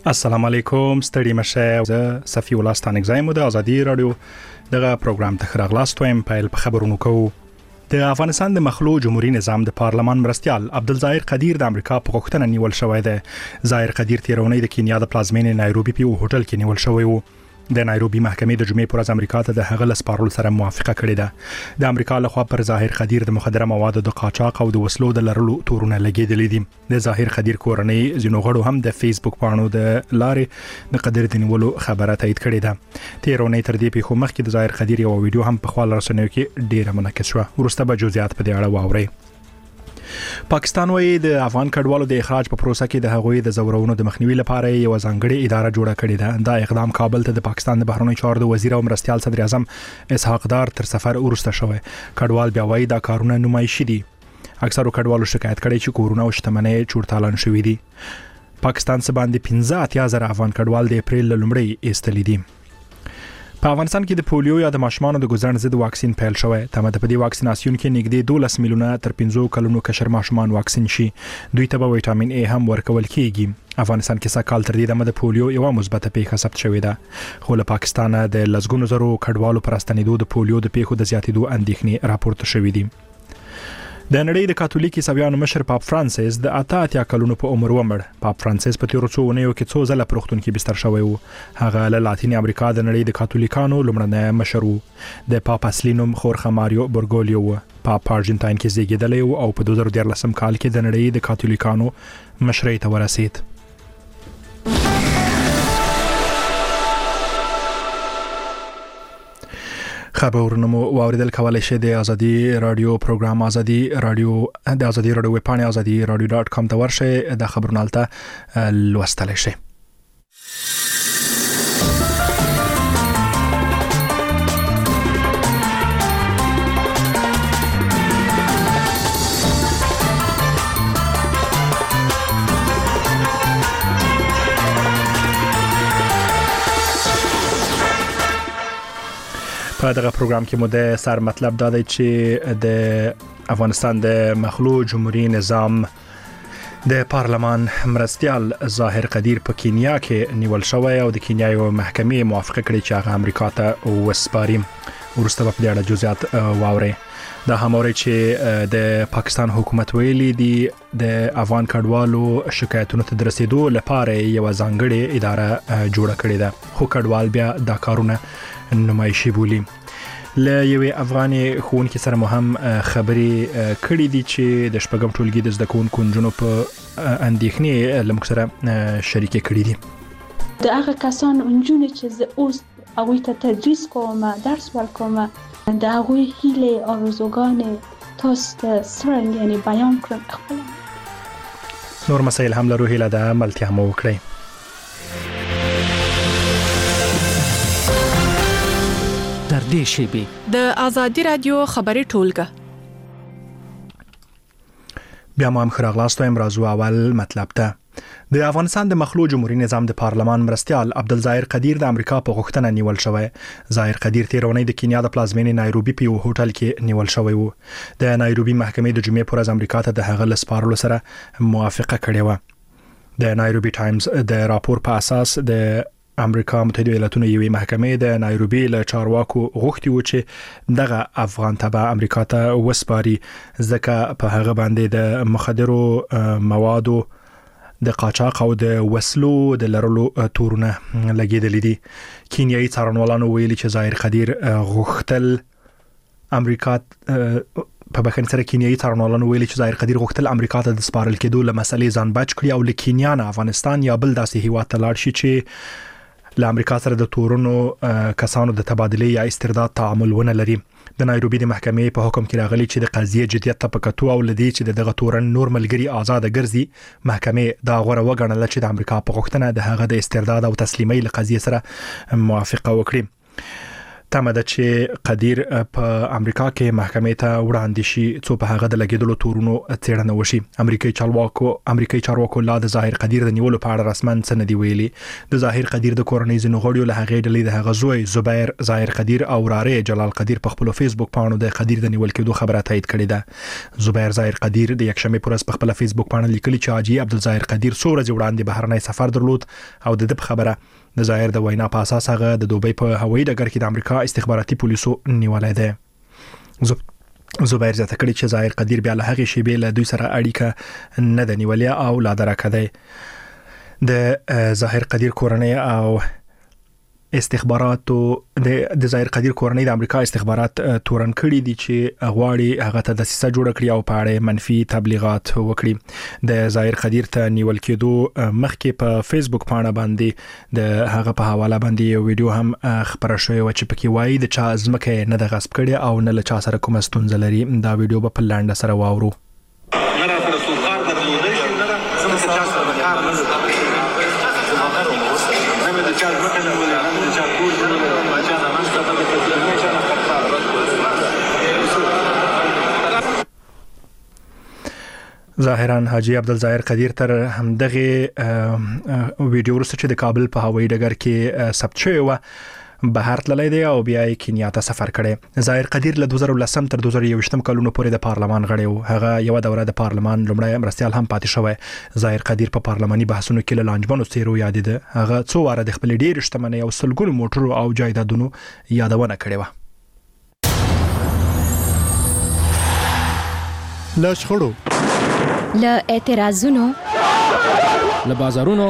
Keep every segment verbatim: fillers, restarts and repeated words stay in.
السلام علیکم ستړي مشه زه صفی الله ستانګزایم د ازادي رادیو دغه پروګرام ته خراغلاست وایم په خبرونو کوو. د افغانستان د مخلوع جمهوریت نظام د پارلمان مرستیال عبدالظاهر قدیر د امریکا په غوښتنه نیول شوی دی. ظاهر قدیر تیرونی د کینیا د پلازمینې نایروبي په هوټل کې نیول شوی و. د نایروبي محکمې د جمعې پر ورځ امریکا ته د هغه لسپارلو سره موافقه کړې ده. د امریکا لخوا پر ظاهر قدیر د مخدره موادو د قاچاق او د وسلو د لرلو تورونه لګېدلې دي. د ظاهر قدیر کورنۍ ځینو غړو هم د فیسبوک پاڼو د لارې د قدیر د نیولو خبره تایید کړې ده. تیرونی تر دې په مخکې د ظاهر قدیر یو ویډیو هم په خپل رسنیو کې ډیره منعکس شو. ورسته به جزئیات په دې اړه واورئ. پاکستان وایي د افغان کډوالو د اخراج په پروسه کې د هغوی د زورونو د مخنیوي لپاره یو ځانګړې اداره جوړه کړې ده. دا اقدام کابل ته د پاکستان د بهرنیو چارو د وزیر او مرستیال صدر اعظم اسحاق دار تر سفر وروسته شوی. کډوال بیا وایي دا کارونه نمایشي دي. اکثرو کډوالو شکایت کړي چې کورونه او شتمنۍ چورتالان شوې دي. پاکستان څخه باندې پنځه اتیا زره افغان کډوال د اپریل لومړۍ ایستلې دي. په افغانستان کې د پولیو یا د ماشومانو د ګزړن ضد واکسین پیل شوی. تمه ده په دې واکسیناسیون کې نږدې دولس میلیونه تر پنځه کلونو کشر ماشومان واکسین شي. دوی ته به ویټامین ای هم ورکول کیږي. افغانستان کې سږ کال تر دې دمه د پولیو یو مثبته پیښه ثبت شوې ده. خو له پاکستان د لسګونو زرو کډوالو پر راستنېدو د پولیو د پیښو د زیاتېدو اندېښنې راپورته شوې دي. د نړۍ د کاتولیک عیسویانو مشر پاپ فرانسیس د اته اتیا کلونو په عمر ومړ. پاپ فرانسیس په تیرو څو اونیو کې څو ځله په روغتون کې بستر شوی و. هغه له لاتین امریکا د نړۍ د کاتولیکانو لومړنی مشر و. د پاپ اصلي نوم خورخه ماریو برګولیو و. پاپ ارجنټاین کې زیږیدلی و او په دوه زره دیارلسم کال کې د نړۍ د کاتولیکانو مشرۍ ته ورسید. خبرونه مو واوریدل کولای شئ د ازادي رادیو پروګرام ازادي رادیو د ازادي رادیو ویب پاڼه ازادي رادیو ډاټ کام ته ورشئ. د خبرونو الته لوستلی شئ. په دغه پروګرام کې مو د سر مطلب دا دی چې د افغانستان د مخلوع جمهوریت نظام د پارلمان مرستیال ظاهر قدیر په کینیا کې نیول شوی او د کینیا یو محکمې موافقه کړې چې هغه امریکا ته وسپاري. ورسته په دې اړه جزئیات واورئ. دا هم اورئ چې د پاکستان حکومت ویلي دی د افغان کډوالو شکایتونو ته د رسیدو لپاره یو ځانګړې اداره جوړه کړې ده. خو کډوال بیا دا کارونه نمایشي بولی. له یوې افغاني ښوونکي سره مو هم خبرې کړې دي چې د شپږم ټولګي د زده کوونکو نجونو په اندېښنې له موږ سره شریکې کړې دي. د هغه کسان نجونې چې زه اوس هغوی ته تدریس کوم، درس ورکوم، د هغوی هیلې آرزوګانې تاسو ته څرنګه یعنې بیان کړم خپله. نور مسایل هم لرو، هیله ده ملتیا مو وکړئ. در دې شیبې د ازادي رادیو خبري ټولګه. بیا مو هم خراغلاست وایم. راځو اول مطلب ته. د افغانستان د مخلوع جمهوریت نظام د پارلمان مرستیال عبدالظاهر قدیر د امریکا په غوښتنه نیول شوی. ظاهر قدیر تیرونی د کینیا د پلازمینې نایروبي په یو هوټل کې نیول شوی و. د نایروبي محکمې د جمعې پر ورځ امریکا ته د هغه لسپارلو سره موافقه کړې و. د نایروبي ټایمز د راپور په اساس د امریکا متحده ایالاتونو یوې محکمې د نایروبي له چارواکو غوښتي و چې دغه افغان تبع امریکا ته وسپاري ځکه په هغه باندې د مخدرو موادو د قاچاق او د وسلو د لرلو تورونه لګېدلې دي. کینیایي څارنوالانو ویلي چې ظاهر قدیر غوښتل امریکا په بخښنې سره کینیایي څارنوالانو ویلي چې ظاهر قدیر غوښتل امریکا ته د سپارل کېدو له مسلې ځان بچ کړي او له کینیا نه افغانستان یا بل داسې هیواد ته لاړ شي چې له امریکا سره د تورونو کسانو د تبادلې یا استرداد تعامل ونه لري. د نایروبي د محکمې په حکم کې راغلي چې د قضیې جدیت ته په کتو او لدی چې دغه تورن نور ملګری آزاد ګرځي، محکمې دا غوړه وګڼله چې د امریکا په غوښتنه د هغه د استرداد او تسلیمۍ له قضیې سره موافقه وکړي. تمه ده چې قدیر په امریکا کې محکمې ته وړاندې شي څو په هغه د لګیدلو تورونو څېړنه وشي. امریکایي چارواکو امریکایي چارواکو لا د ظاهر قدیر د نیولو په اړه رسمن څه نه دی ویلي. د ظاهر قدیر د کورنۍ ځینو غړیو له هغې ډلې د هغه زوی زبیر ظاهر قدیر او وراره جلال قدیر په خپل فیسبوک پاڼو د قدیر د نیول کېدو خبره تایید کړې ده. زبیر ظاهر قدیر د یکشنبه پر ورځ په خپل فیسبوک پاڼه لیکلي چې حاجی عبدالظاهر قدیر څو ورځې وړاندې بهرنی سفر درلود او د دې خبره د ظاهر د وینا په اساس هغه د دوبۍ په هوایي ډګر کې د امریکا استخباراتي پولیسو نیولای دی. زبیر زیاته کړې چې ظاهر قدیر بیا له هغې شیبې له دوی سره اړیکه نه ده نیولې او لا درکه دی. د ظاهر قدیر کورنۍ او استخباراتو د د ظاهر قدیر کورنۍ د امریکا استخبارات تورن کړي دي چې غواړي هغه ته د دسیسه جوړ کړي او په اړه منفي تبلیغات وکړي. د ظاهر قدیر ته نیول کېدو مخکې په فیسبوک پاڼه باندې د هغه په حواله باندې یو ویډیو هم خبره شوې و چې پکې وایي د چا ځمکه نه د غصب کړي او نه له چا سره کومه ستونزه لري. دا ویډیو به په لنډه سره واورو. ظاهرا حاجی عبدالظاهر قدیر تر همدغه ویډیو وروسته چې د کابل په هوایي ډګر کې ثبت شوی و بهر تللی دی او بیا یې کینیا ته سفر کړی. ظاهر قدیر له دوه زره ولسم تر دوه زره یوویشتم کلونو پورې د پارلمان غړی و. هغه یو دوره د پارلمان لومړی مرستیال هم پاتې شوی. ظاهر قدیر په پارلماني بحثونو کې له لانجمنو څیرو یادېده. هغه څو واره د خپل ډېر شتمنۍ او سلګونو موټرو او جایدادونو یادونه کړې و. له شخړو، له اعتراضونو، له بازارونو،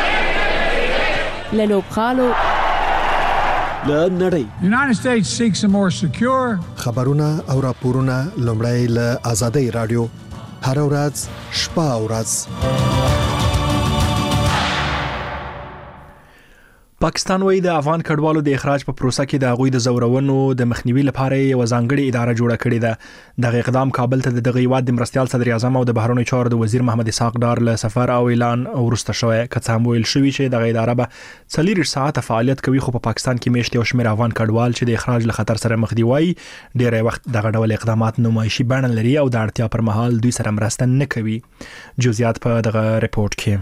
له لوبغالو، له نړۍ. United States seeks a more secure خبرونه او راپورونه لومړی له آزادۍ رادیو هر ورځ شپه او ورځ. پاکستان وایي د افغان کډوالو د اخراج په پروسه کې د هغوی د زورونو د مخنیوي لپاره یو ځانګړې اداره جوړه کړې ده. دغه اقدام کابل ته د دغه هیواد د مرستیال صدر اعظم او د بهرنیو چارو د وزیر محمد اسحاق ډار له سفر او اعلان وروسته شوی. که څه هم ویل شوي چې دغه اداره به څلور ساعته فعالیت کوي، خو په پاکستان کې میشت یو شمېر افغان کډوال چې د اخراج له خطر سره مخ دي وایي ډېری وخت دغه ډول اقدامات نمایشي بڼه لري او د اړتیا پر مهال دوی سره مرسته نه کوي. جزئیات په دغه ریپورت کې.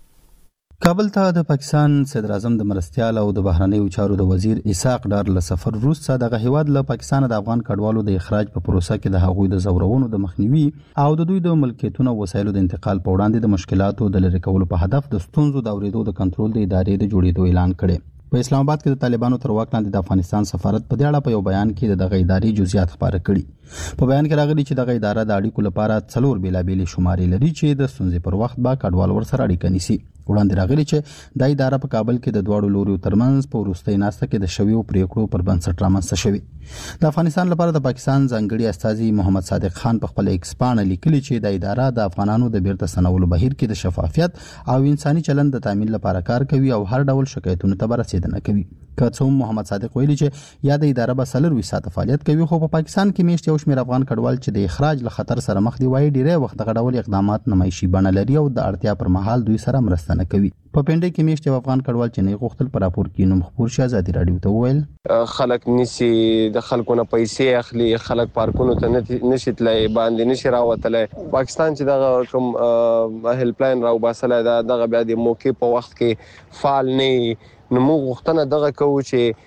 کابل ته د پاکستان صدر اعظم د مرستیال او د بهرنیو چارو د وزیر اسحاق ډار له سفر وروسته دغه هیواد له پاکستان د افغان کډوالو د اخراج په پروسه کې د هغوی د زورونو د مخنیوي او د دوی د ملکیتونو او وسایلو د انتقال په وړاندې د مشکلاتو د لرې کولو په هدف د ستونزو د اورېدو د کنټرول د ادارې د جوړېدو اعلان کړی. په اسلام آباد کې د طالبانو تر واک لاندې د افغانستان سفارت په دې اړه په یو بیان کې د دغه ادارې جزئیات خبره کړي. په بیان کې راغلي چې دغه اداره د اړیکو لپاره څلور بیلابېلې شمارې لري چې د ستونزې پر وخت به کډوال ورسره اړیکه نیسي. وړاندې راغلي چې د اداره په کابل کې د دواړو لوريو ترمنځ په وروستۍ ناسته کې د شویو پریکړو پر بنسټ رامنځته شوی. د افغانستان لپاره د پاکستان ځانګړي استازي محمد صادق خان په خپل ایکس پاڼه لیکلي چې د اداره د افغانانو د بیرته ستنولو بهیر کې د شفافیت او انساني چلند د تامین لپاره کار کوي او هر ډول شکایتونو ته رسیدنه کوي. که څه هم محمد صادق ویلي چې یا د اداره به څلور ساعته فعالیت کوي، خو په پاکستان کې میشت یو شمېر افغان کډوال چې د اخراج له خطر سره مخ دي وایي ډیری وخت دغه ډول اقدامات نمایشي بڼه لري او د اړتیا پر مهال دوی سره مرسته نه کوي. په پنډي کې میشت یو افغان کډوال چې نه غوښتل پر راپور کې نوم خبر شي آزادي رادیو ته وویل خلک نسی د خلکو نه پیسې اخلي، خلک پارکونو ته نشي تلای، باندې نشي راوتلای. پاکستان چې دغه کوم هیلپ لاین راو باسلای دا دغه بیا د موقع په وخت کې فعال نه نو موږ غوښتنه دغه کوو چې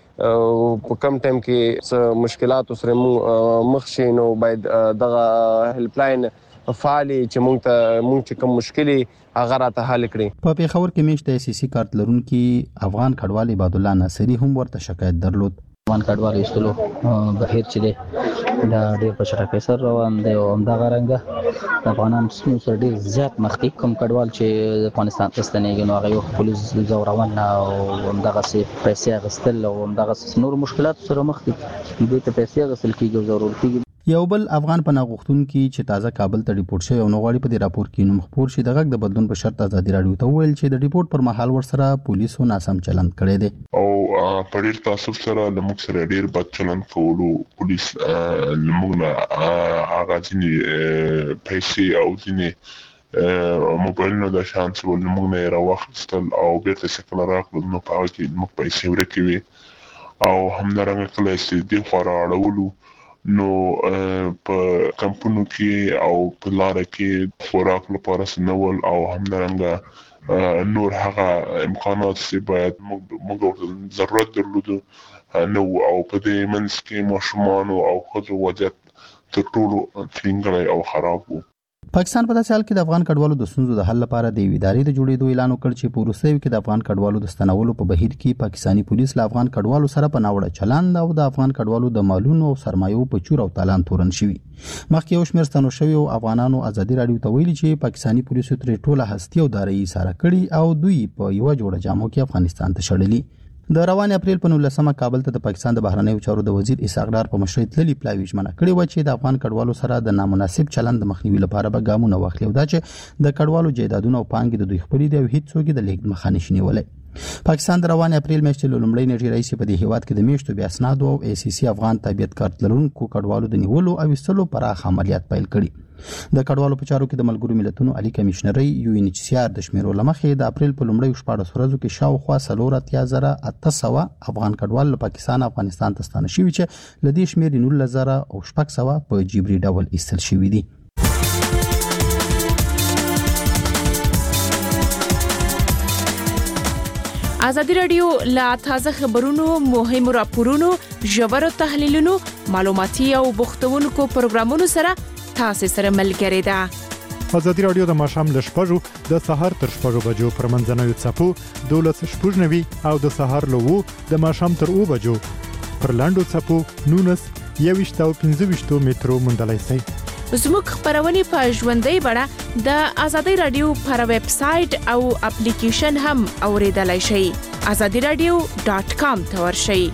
په کم ټایم کې مشکلات سره مخ شي نو باید دغه هیلپ لاین فعالي چې موږ ته موږ چې کوم مشکلي هغه راته حل کړي. په پیښور کې میشت د سیاسي کارت لرونکي افغان کډوال عباد الله ناصری هم ورته شکایت درلود. افغان کډوال ایستلو بهیر چې دی دا ډېر په چټکۍ سره روان دی او همدغه رنګه د افغانانو سره ډېر زیات مخ دي. کوم کډوال چې د افغانستان ته ستنېږي نو هغه یو پولیس زورونه او همدغسې پیسې اخیستل او همدغسې نور مشکلات سره مخ دي. دوی ته پیسې اخیستل کېږي او ضرور کېږي. یو بل افغان پناه غوښتونکي چې تازه کابل ته ریپورټ شوی او نو غواړي په دې راپور کې نوم خپور شي د غږ د بدلون په شرط آزادي رادیو ته وویل چې د ریپورټ پر مهال ورسره پولیسو ناسم چلند کړی دی او په ډېر تاسف سره له موږ سره ډېر بد چلند کولو. پولیس له موږ نه هغه ځینې پیسې او ځینې موبایلونه د شان څه له موږ نه یې راواخیستل او بېرته چې کله راغلل نو په هغه کې موږ پیسې ورکې وې او همدارنګه کله چې د خورا اړولو نو په کمپونو کې او په لار کې خوراک لپاره سنول او همدارنګه نور هغه امکانات چې باید موږ ضرورت درلودو نو او په دې منځ کې ماشومان او خځو وضعیت تر ټولو څنګه او خراب وو. پاکستان په داسې حال کې د افغان کډوالو د ستونزو د حل لپاره د یوې ادارې د جوړېدو اعلان وکړ چې په وروستیو کې د افغان کډوالو د ستنولو په بهیر کې پاکستاني پولیس له افغان کډوالو سره په ناوړه چلند او د افغان کډوالو د مالونو او سرمایو په چور او تالان تورن شوي. مخکې یو شمېر ستنو شوي او افغانانو ازادي راډیو ته ویلي چې پاکستاني پولیسو ترې ټوله هستي او دارایي ایساره کړي او دوی په یوه جوړه جامو کې افغانستان ته شړلي. د روان اپریل په نولسمه کابل ته د پاکستان د بهرنیو چارو د وزیر اسحاق ډار په مشرۍ تللي پلاوي ژمنه کړې و چې د افغان کډوالو سره د نامناسب چلند د مخنیوي لپاره به ګامونه واخلي او دا چې د کډوالو جایدادونه او پانګې د دوی خپلې دي او هیڅ څوک د لیږد مخه نشي نیولی. پاکستان د روان اپریل میاشتې له لومړۍ نیټې راهیسې په دې هیواد کې د میاشتو بې اسنادو او ای سی سی افغان تابعیت کارت لرونکو کډوالو د نیولو او ایستلو پراخ عملیات پیل کړي. د کډوالو په چارو کې د ملګرو ملتونو عالی کمشنري یو ان ایچ سی آر د شمیرو لمخې د اپریل په لومړۍ شپږ ورځو کې شاوخوا څلور اتیا زره اته سوه افغان کډوال له پاکستان افغانستان ته ستانه شوي چې له دې شمېر نولس زره او شپږ سوه په جبري ډول ایستل شوي دي. ازادي راډیو لا تازه خبرونو مهمو راپورونو ژورو تحلیلونو معلوماتي او بوختونکو پروګرامونو سره تاسو سره ملګری ده. ازادي راډیو د ماښام ل شپږو د سهار تر شپږو بجو پر منځنوي څپو دولس شپږ نوي او د سهار له وو د ماښام تر اوو بجو پر لاندو څپو نونس یويشت او پنځه ویشت میټرو موندلای شئ. زموږ خبرونه په ژوندۍ بڼه د ازادي راډیو پر ویب سټ او اپلیکیشن هم اوریدلای شئ. azadi radio dot com ته ورشئ.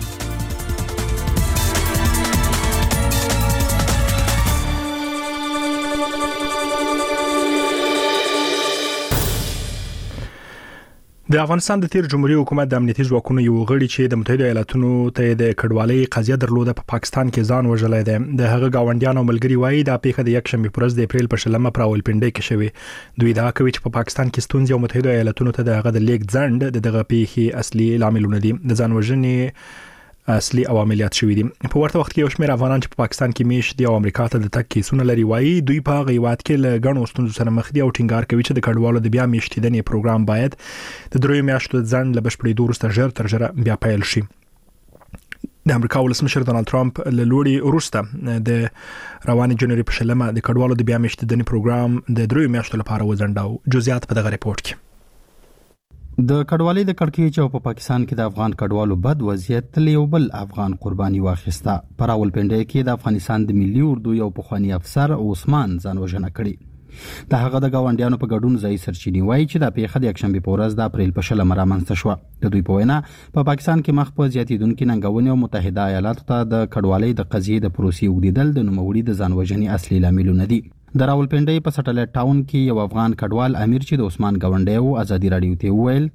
د افغانستان د تیر جمهوریت حکومت د امنیتي ځواکونو یو غړي چې د متحده ایالاتونو ته د کډوالۍ قضیه درلوده په پاکستان کې ځان وژلای دی. د هغه گاونډیانو ملګری وایي د پیښه د یک شنبه پر ورځ د اپریل په شلمه پر راولپنډي کې شوې. دوی دا کوي چې په پاکستان کې ستونزې او متحده ایالاتونو ته د هغه د لیک ځند دغه پیښې اصلي لاملونه دي. د ځان وژنې اصلي عواملیات شوې دي. په ورته وخت کې یو شمېر افغانان چې په پاکستان کې میشت دي او امریکا ته د تګ کیسونه لري وایي دوی په غیوات کې له غنو ستونزو سره مخ دي او ټینګار کوي چې د کډوالو د بیا میشتیدنې پروګرام باید د دریو میاشتو ځند له بشپړېدو وروسته ژر تر ژره بیا پیل شي. د امریکا ولسمشر ډونالد ټرمپ له لوړې وروسته د روان جنوري په شلمه د کډوالو د بیا میشتیدنې پروګرام د دریو میاشتو لپاره وځنډاو. جزئیات په دغه ریپورت کې. د کډوالۍ د کړکېچ او په پاکستان کې د افغان کډوالو بد وضعیت له یو بل افغان قرباني واخیسته. په راولپنډي کې د افغانستان د ملي اردو یو پخوانی افسر عثمان ځان وژنه کړې. د هغه د گاونډیانو په ګډون ځای سرچینی وایي چې د پیښه د یکشنبه په ورځ د اپریل په شلمه رامنځته شوه. د دوی په وینا په پاکستان کې مخ په زیاتیدونکو ننګونې او متحده ایالاتو ته د کډوالۍ د قضیې د پروسې وګړدل د نوموړي د ځان وژنې اصلي لاملونه دي. د راولپنډي په سټلایټ ټاون کې یو افغان کډوال امیر چې د عثمان گاونډي او ازادي راډیو ته وویل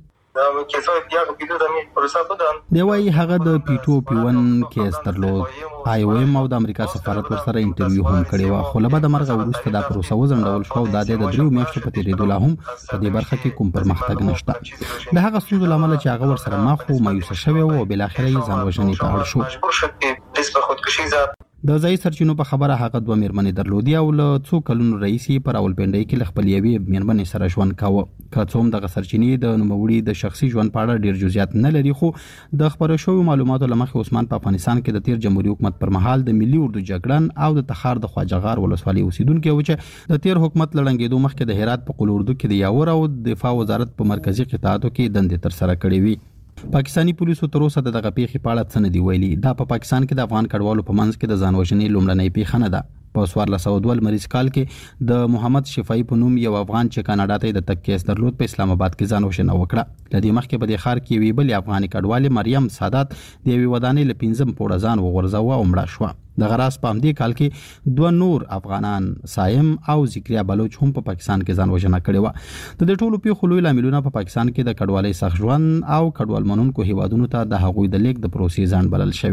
دی وايي هغه د پیټو پیون کیس درلود. آی او ایم او د امریکا سفارت ورسره انټرویو هم کړی و خو له بده مرغه وروسته دا پروسه وځنډول شو او د دریو میاشتو په تیریدو لا هم په دې برخه کې کوم پرمختګ نشته. د هغه ستونزو لامل چې هغه ورسره مخ او مایوسه شوی او بل اخر یې ځان وژنې ته اړ شو. د ځای سرچینو په خبره هغه دوه میرمنې درلودي او له څو کلونو رئیسي پر راولپنډي کې ل خپل یوې میرمنې سره ژوند کاوه. که څوم دغه سرچینې د نوموړي د شخصي ژوند په اړه ډیر جزئیات نه لري خو د خبرو شویو معلوماتو لمخې عثمان په افغانستان کې د تیر جمهوریت حکومت پر مهال د ملي اردو جګړن او د تخار د خواجهغار ولسوالۍ اوسیدونکو و چې د تیر حکومت لړنګېدو مخکې د هرات په قول اردو کې د یاور او دفاع وزارت په مرکزی قطاعاتو کې دندې تر سره کړې وي. پاکستانی پولیسو تر اوسه دغه پیښې په اړه څه نه دی ویلي. دا په پا پاکستان کې د افغان کډوالو په منځ کې د ځان وژنې لومړنۍ پیښه نه ده. په څوارلس سوه دوه لمریز کال کې د محمد شفیع په نوم یو افغان چې کاناډا ته د تګ کیس درلود په اسلام آباد کې ځان وژنه وکړه. له دې مخکې په دې ښار کې یوې بلې افغاني کډوالې مریم سادات د یوې ودانۍ له پنځم پوړه ځان وغورځاوه او مړه شوه. د غراس په همدې کال کې دوه نور افغانان سایم او ذکریا بلوچ هم په پاکستان کې ځان وژنه کړې وه. د دې ټولو پیښو لوی لاملونه په پاکستان کې د کډوالۍ سخت ژوند او کډوال منونکو هیوادونو ته د هغوی د لیک د پروسې ځان بلل شوی و.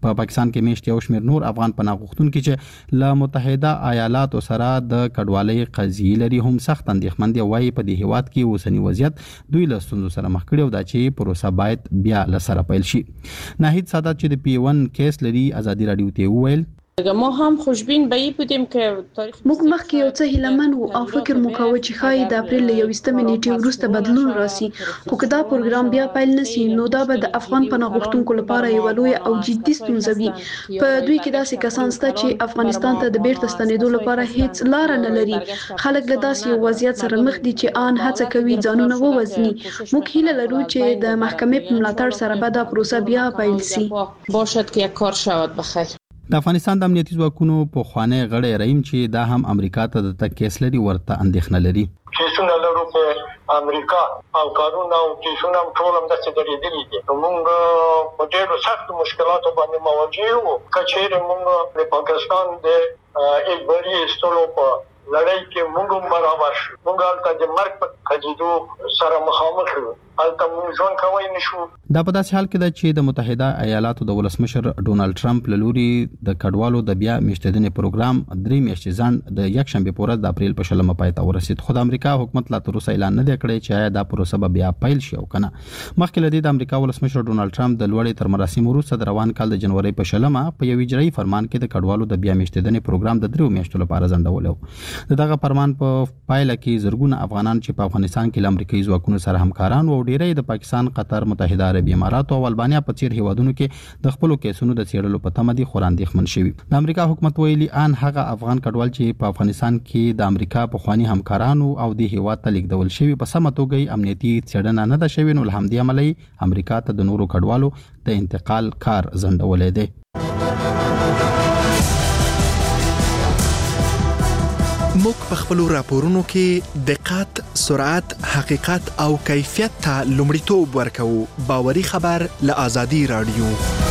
په پاکستان کې میشت یو شمېر نور افغان پناه غوښتونکي چې له متحده ایالاتو سره د کډوالۍ قضیې لري هم سخت اندېښمن دي. وايي په دې هیواد کې اوسنی وضعیت دوی له ستونزو سره مخ کړي او دا چې پروسه باید بیا له سره پیل شي. ناهید سادات چې د پی ون کیس لري ازادي رادیو ته وویل ما هم خوشبین به این بودیم که تاریخ موږ مخکې یو څه هیلهمن وو او فکر مو کاوه چې ښایي د اپریل له یویشتمې نیټې وروسته بدلون راسي، خو که دا پروګرام بیا پیل نشي نو دا به د افغان پناه غوښتونکو لپاره یوه لویه او جدي ستونزه وي. په دوی کې داسې کسان شته چې افغانستان ته د بیرته ستنېدو لپاره هیڅ لار نه لري. خلک له داسې یو وضعیت سره مخ دي چې آن هڅه کوي ځانونه ووځني. موږ هیله لرو چې د محکمې په ملاتړ سره به دا پروسه بیا پیل شي. باشد که یک کار شود بخیر. د افغانستان د امنیتي ځواکونو په خوانی غړی رحیم چې دا هم امریکا ته د تک کیس لري ورته اندېښنه لري. کیسونه لرو په امریکا او کارونه او کیسونه ټول هم د څه دي. موږ په ډېرو سخت مشکلاتو باندې مواجه یو. کچېره موږ د پاکستان د اجباري استولو په لړۍ کې موږ برابر شو. موږ هلته د مرګ په کجیدو سره مخامخ یو. هلته موږ ژوند کوی نشو. دا په داسې حال کې ده چې د متحده ایالاتو د ولسمشر ډونالد ټرمپ له لوري د کډوالو د بیا میشتېدنې پروګرام درې میاشتې ځنډ د یک شنبې په ورځ د اپریل په شلمه پای ته ورسید. خو د امریکا حکومت لا تر اوسه اعلان نه دی کړی چې آیا دا پروسه به بیا پیل شي او کنه. مخکې له دې د امریکا ولسمشر ډونالد ټرمپ د لوړې تر مراسمو وروسته د روان کال د جنوري په شلمه په یو اجرایي فرمان کې د کډوالو د بیا میشتېدنې پروګرام د درې میاشتو لپاره ځنډول. دغه فرمان په پایله کې زرګونه افغانان چې په افغانستان کې له امریکایي ځواکونو سره همکاران او ډیری د پاکستان، قطر، متحده عربي امارات او البانیا په څیر هیوادونو کې د خپل کیسونو د څېړلو په تمه دي خو اندېښمن شوي. د امریکا حکومت ویلي ان هغه افغان کډوال چې په افغانستان کې د امریکا په خواني همکارانو او د هیواد ته لیږدول شوي په سمه توګه امنیتي څېړنه نه ده شوې، نو له همدې امله امریکا ته د نورو کډوالو د انتقال کار ځنډولی دی. موږ په خپلو راپورونو کې دقت، سرعت، حقیقت او کیفیت ته لومړیتوب ورکوو. باوري خبر له آزادي رادیو.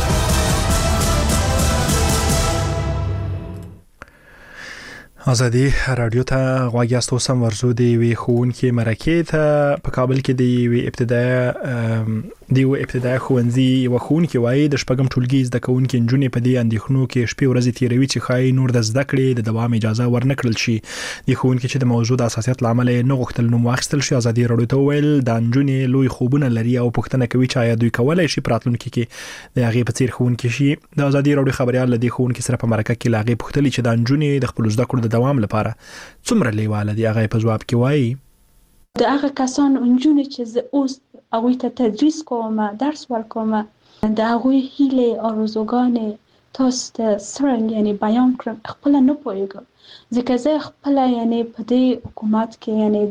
آزادي رادیو ته غواړي تاسو سم ورزو دی وی خون کې مرکه ته په کابل کې دی وی ابتداء دی وی ابتداء خوندزي و خون کې وای د شپږم ټولګي زده کوونکو انجونې په دې اندېښنو کې شپې ورځې تیروي چې خای نور د زده کړې د دوام اجازه ورنکړل شي. دی خون کې چې د موضوع د اساسیت لامل نه غوښتل نو واخستل شي. آزادي رادیو ته ویل د انجونې لوی خوبونه لري او پښتنه کوي چې آیا دوی کولای شي پراتلونکو کې د هغه په څیر خون کې شي. د آزادي رادیو خبريال لدی خون کې سره په مرکه کې لاغي پښتلي چې د انجونې د خپل زده کړو د دوام لپاره څومره لیواله دی. هغه په جواب کې وایي د هغه کسان انجونې چې زه اوس هغوی ته تدریس کوم، درس ورکوم، د هغوی هیله آرزوګان تاسو ته څرنګه یعنی بیان کړم خپل نه پوهیږم، ځکه زه خپل یعنی په دې حکومت کې یعنی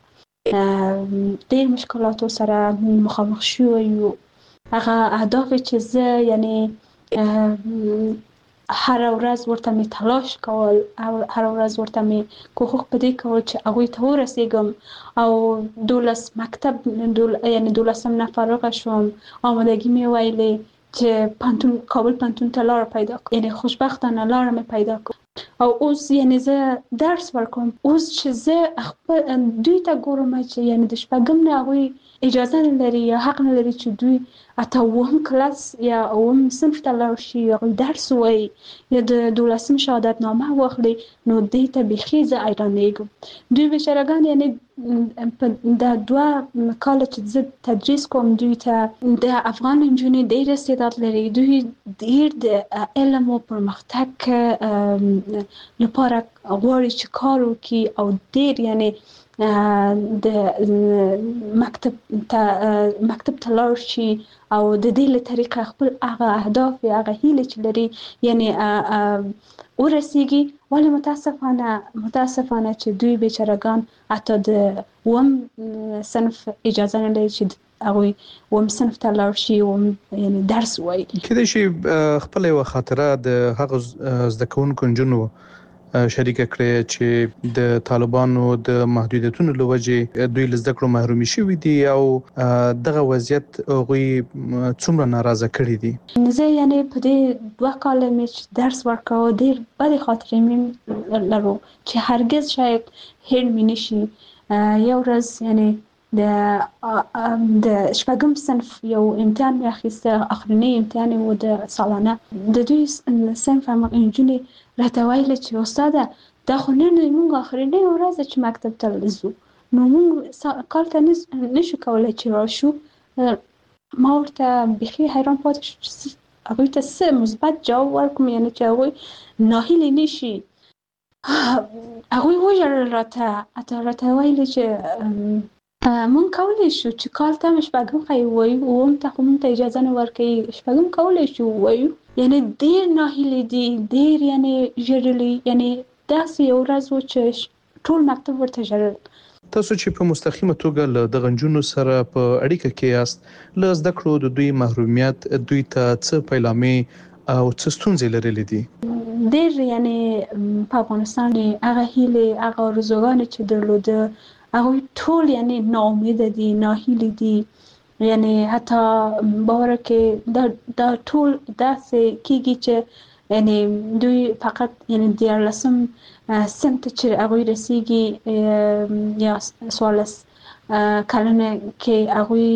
د ډېر مشکلاتو سره مخامخ شوی یو. هغه اهداف چې زه یعنی هر ورځ ورته می تلاش کول او هر ورځ ورته می کوښښ پدې کول چې هغه ته ورسېږم او دولس مکتب دول یعنی دولسم نه فارغ شوم. آمادگی می ویلې چې پانتون کابل پانتون ته لار پیدا کړم، یعنی خوشبختانه لار می پیدا کړم او اوس یعنی زه درس ورکوم. اوس چې زه خپل دوی ته ګورم چې یعنی د شپږم نه هغوی اجازه نه لري یا حق نه لري چې دوی اته اووم کلاس یا اووم صنف ته لاړ شي یا درس وایي یا د دولسم شهادت نامه واخلي. نو دې ته بیخي زه حیرانېږم. دوی بیچارهګان یعنی د دوه کاله چې زه تدریس کوم دوی ته د افغان نجونې ډېر استعداد لري. دوی ډېر د علم او پرمختګ لپاره غواړي چې کار وکړي او ډېر یعنی د مکتب ته مکتب ته لاړ شي او د دې له طریقه خپل هغه اهداف یا هغه هیله چې لري یعنی ورسیږي. ولی متاسفانه متاسفانه چې دوی بیچارهګان حتی د اووم صنف اجازه نه لري چې هغوی اووم صنف ته لاړ شي او یعنی درس وایي. کېدای شي خپله یوه خاطره د هغه زده کوونکو نجونو شریکه کړې چې د طالبانو د محدودیتونو له وجې دوی له زده کړو محرومي شوي دي او دغه وضعیت هغوی څومره ناراضه کړي دي. زه یعنی په دې دوه کاله مې درس ورکاوه ډېر بدې خاطرې مې لرو چې هرګز شاید هېر مې نشي. یو ورځ یعنی د د شپږم صنف یو امتحان مې اخیسته، اخرنی امتحان و د سالانه. د دوی صنف هم انجونې راته ویله چې استاده دا خو نن موږ اخرنی ورځ چې مکتب ته ځو، نو موږ کار ته نشو کولی چې راشو. ما ورته بیخي حیران پاتې شوم چې هغوی ته څه مثبت جواب ورکړم، یعنې چې هغوی ناهیلې نشي. هغوی وژړل، راته حتی راته ویلې چې مونږ کولی شو چې کال ته شپږم ښایي ووایو، اووم ته خو مونږ ته اجازه نه ورکوي، شپږم کولی شو ووایو. یعنې ډېر ناهیلې دي، ډېر یعنې ژړلي، یعنې داسې یو ورځ و چې ټول مکتب ورته ژړل. تاسو چې په مستقیمه توګه له دغه نجونو سره په اړیکه کې یاست، له زده کړو د دوی محرومیت دوی ته څه پیلامې او څه ستونزې لرلې دي؟ ډېر یعنې په افغانستان هغه هیلې، هغه آرزوګانې چې درلوده، هغوی ټول یعنې ناامیده دي، ناهیلې دي. یعنې حتی باور کې دا دا ټول داسې کېږي چې یعنې دوی فقط یعنې دیارلسم صنف ته چې هغوی رسیږي یا څوارلس کلنه کې هغوی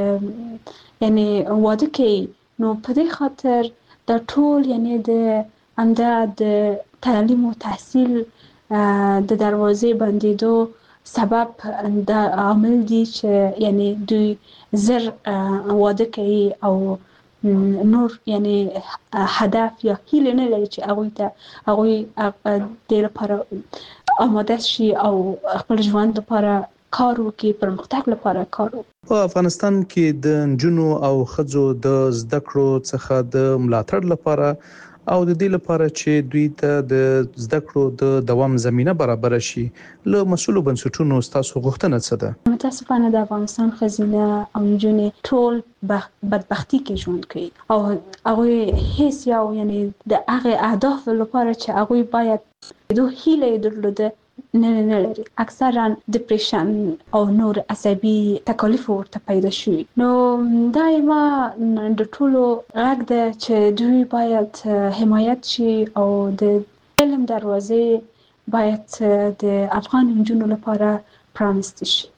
یعنې واده کوي. نو په دې خاطر دا ټول یعنې د همدا د تعلیم و تحصیل د دروازې بندېدو سبب دا عامل دي چې یعنی دوی زر واده کوي او نور یعنی هدف یا هیله نه لري چې هغوی ته هغوی د لپاره آماده شي او خپل ژوند لپاره کار وکړي، پرمختګ لپاره کار وکړي. په افغانستان کې د نجونو او ښځو د زده کړو څخه د ملاتړ لپاره او د دې لپاره چې دوی ته د زده کړو د دوام زمينه برابر شي، له مسؤلو بنسټونو ستاسو غوښتنه څه ده؟ متاسفانه د افغانستان ښځینه او نجونې ټول بدبختی کې ژوند کوي او هغوی هیڅ یو یعنی د هغه اهداف لپاره چې هغوی باید دوه هیله درلوده نه نه لري. اکثرا دپریشن او نور عصبي تکالیف ورته پیدا شوي. نو دایما د ټولو غږ ده چې دوی باید حمایت شي او د علم دروازې باید د افغان نجونو لپاره پرانیستی شي.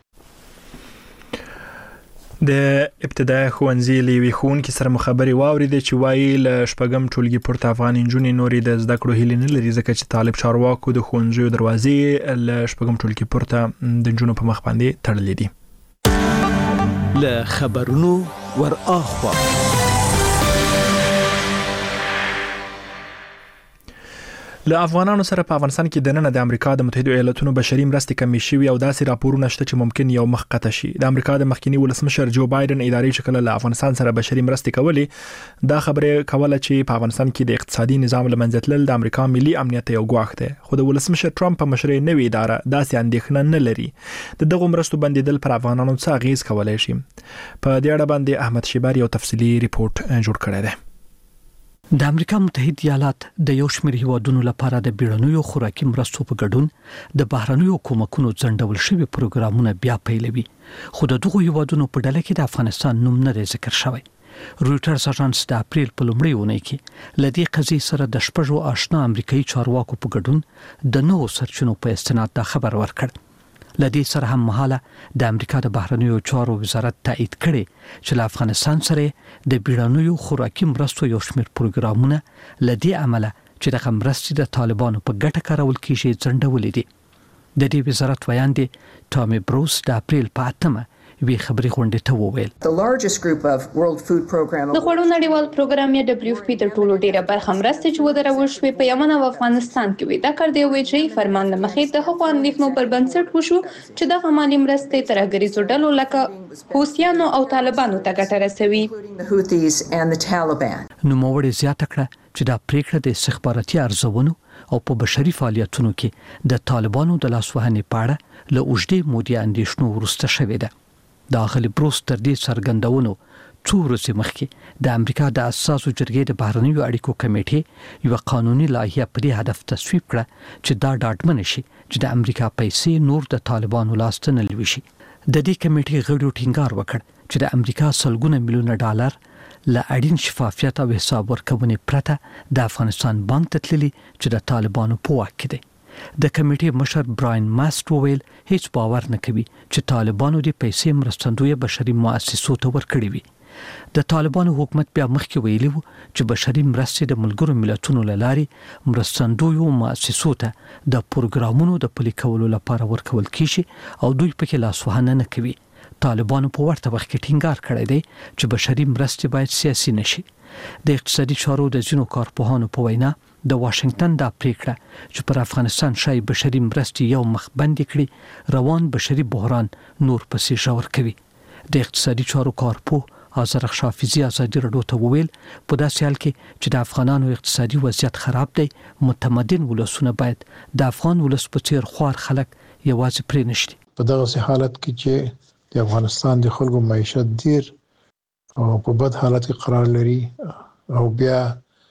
د ابتدای ښوونځي له یوې ښوونکي سره مخابرې واورېدې چې وایي له شپږم ټولګي پورته افغان نجونې نورې د زده کړو هیلې نه لري، ځکه چې طالب چارواکو د ښوونځیو دروازې له شپږم ټولګي پورته د نجونو په مخ باندې تړلې دي. له خبرونو ور اخوا له افغانانو سره په افغانستان کې د نن د امریکا د متحده ایالاتونو بشري مرستې کمې شوي او داسې راپورونه شته چې ممکن یو مخ قطع شي. د امریکا د مخکنی ولسمشر جو بایدن اداري شکل له افغانستان سره بشري مرستې کولې، دا خبره کوله چې په افغانستان کې د اقتصادي نظام لمنځه تلل د امریکا ملي امنیت یو ګواښ دی. خو د ولسمشر ټرمپ په مشرۍ نوې اداره داسې اندېښنه نه لري. د دغو مرستو بندیدل پر افغانانو څه اغیز کولای شي؟ په دې اړه باندې احمد شیبر یو تفصیلی ریپورت جوړ کړی دی. د امریکا متحده ایالات د یو شمېر هیوادونو لپاره د بیړنیو خوراکي مرستو په ګډون د بهرنیو کومکونو ځنډول شوي پروګرامونه بیا پیلوي، خو د دغو هیوادونو په ډله کې د افغانستان نوم نه دی ذکر شوی. رویټرز اژانس د اپریل په لومړۍ اونۍ کې له دې قضیې سره د شپږو آشنا امریکایي چارواکو په ګډون د نوو سرچینو په استناد دا خبر ورکړ. لدې سره هم مهاله د امریکا د بهرنیو چارو وزارت تایید کړي چې له افغانستان سره د بیړنیو خوراکي مرستو یو شمېر پروګرامونه لدې عمله چې د مرستې د طالبانو په ګټه کارول کیږي ځنډولې دي. د دې وزارت ویاند ټامي بروس د اپریل په اتمه وی خبري غونډه ته وویل د خوړو نړیوال پروګرام یا دبليو اف پی د ټولو ډیره برخه مرستې چې ودرول شوې په یمن او افغانستان کې وي. دا کار دی وی فرمان د مخې د حقوقو اندېښنو پر بنسټ وشو چې د مالي مرستې ترګریزو ډلو لکه حوثیانو او طالبانو ته ګټه رسوي. نو موړې زیاته کړه چې دا پریکړه د استخباراتي ارزونو او په بشري فعالیتونو کې د طالبانو د لاسوهنې په اړه له اوږدې مودې اندېښنو وروسته شوې ده. د اغلی بروس تر دې څرګندونو څو ورځې مخکې د امریکا د اساسو جرګې د بهرنیو اړیکو کمیټې یو قانوني لایحه په دې هدف تصویب کړه چې دا ډاډمن شي چې د امریکا پیسې نور د طالبانو لاس ته نه لوي. د دې کمیټې غړو ټینګار وکړ چې د امریکا سلګونه میلیونه ډالر له اړین شفافیت او حساب ورکونې پرته د افغانستان بانک ته تللي چې د طالبانو په واک کې دی. د کمیټې مشر براین ماست وویل هیڅ باور نه کوي چې طالبانو د پیسې مرستندوی بشري مؤسسو ته ورکړي وي. د طالبانو حکومت بیا مخکې ویلي وو چې بشري مرستې د ملګرو ملتونو له لارې مرستندویو مؤسسو ته د پروګرامونو د پلي کولو لپاره ورکول کیږي او دوی پکې لاسوهنه نه کوي. طالبانو په ورته وخت کې ټینګار کړی دی چې بشري مرستې باید سیاسي نشي. د اقتصادي چارو د ځینو کارپوهانو په وینا د واشنگټن دا پریکړه چې پر افغانستان شای بشري مرستې یو مخ بندي کړي روان بشري بحران نور پسې ژور کوي. د اقتصادي چارو کارپوه آذر شافیزی ازادي رادیو ته وویل په داسې حال کې چې د افغانانو اقتصادي وضعیت خراب دی متمدن ولسونه باید د افغان ولس په څیر خوار خلک یوازې پرې نشي. په دغه حالت کې چې د افغانستان د خلکو معیشت ډیر او په بد حالت کې قرار لري او بیا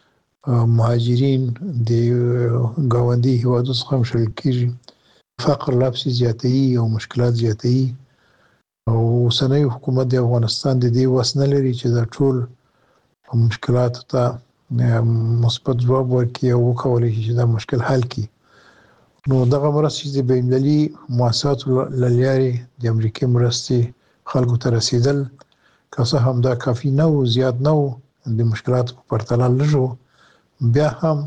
مهاجرین د ګاونډي هیوادو څخه مشل کیږي فقر لابسي زیاتېږي او مشکلات زیاتېږي او اوسنۍ حکومت د افغانستان د دې وس نه لري چې دا ټول مشکلات ته مثبت ځواب ورکړي او وکولای شي چې دا مشکل حل کړي. نو دغه مرستې د بین المللي مؤسساتو له لارې د امریکا مرستې خلکو ته رسیدل که څه هم دا کافي نه و زیات نه و د مشکلاتو په پرتله لږ و بیا هم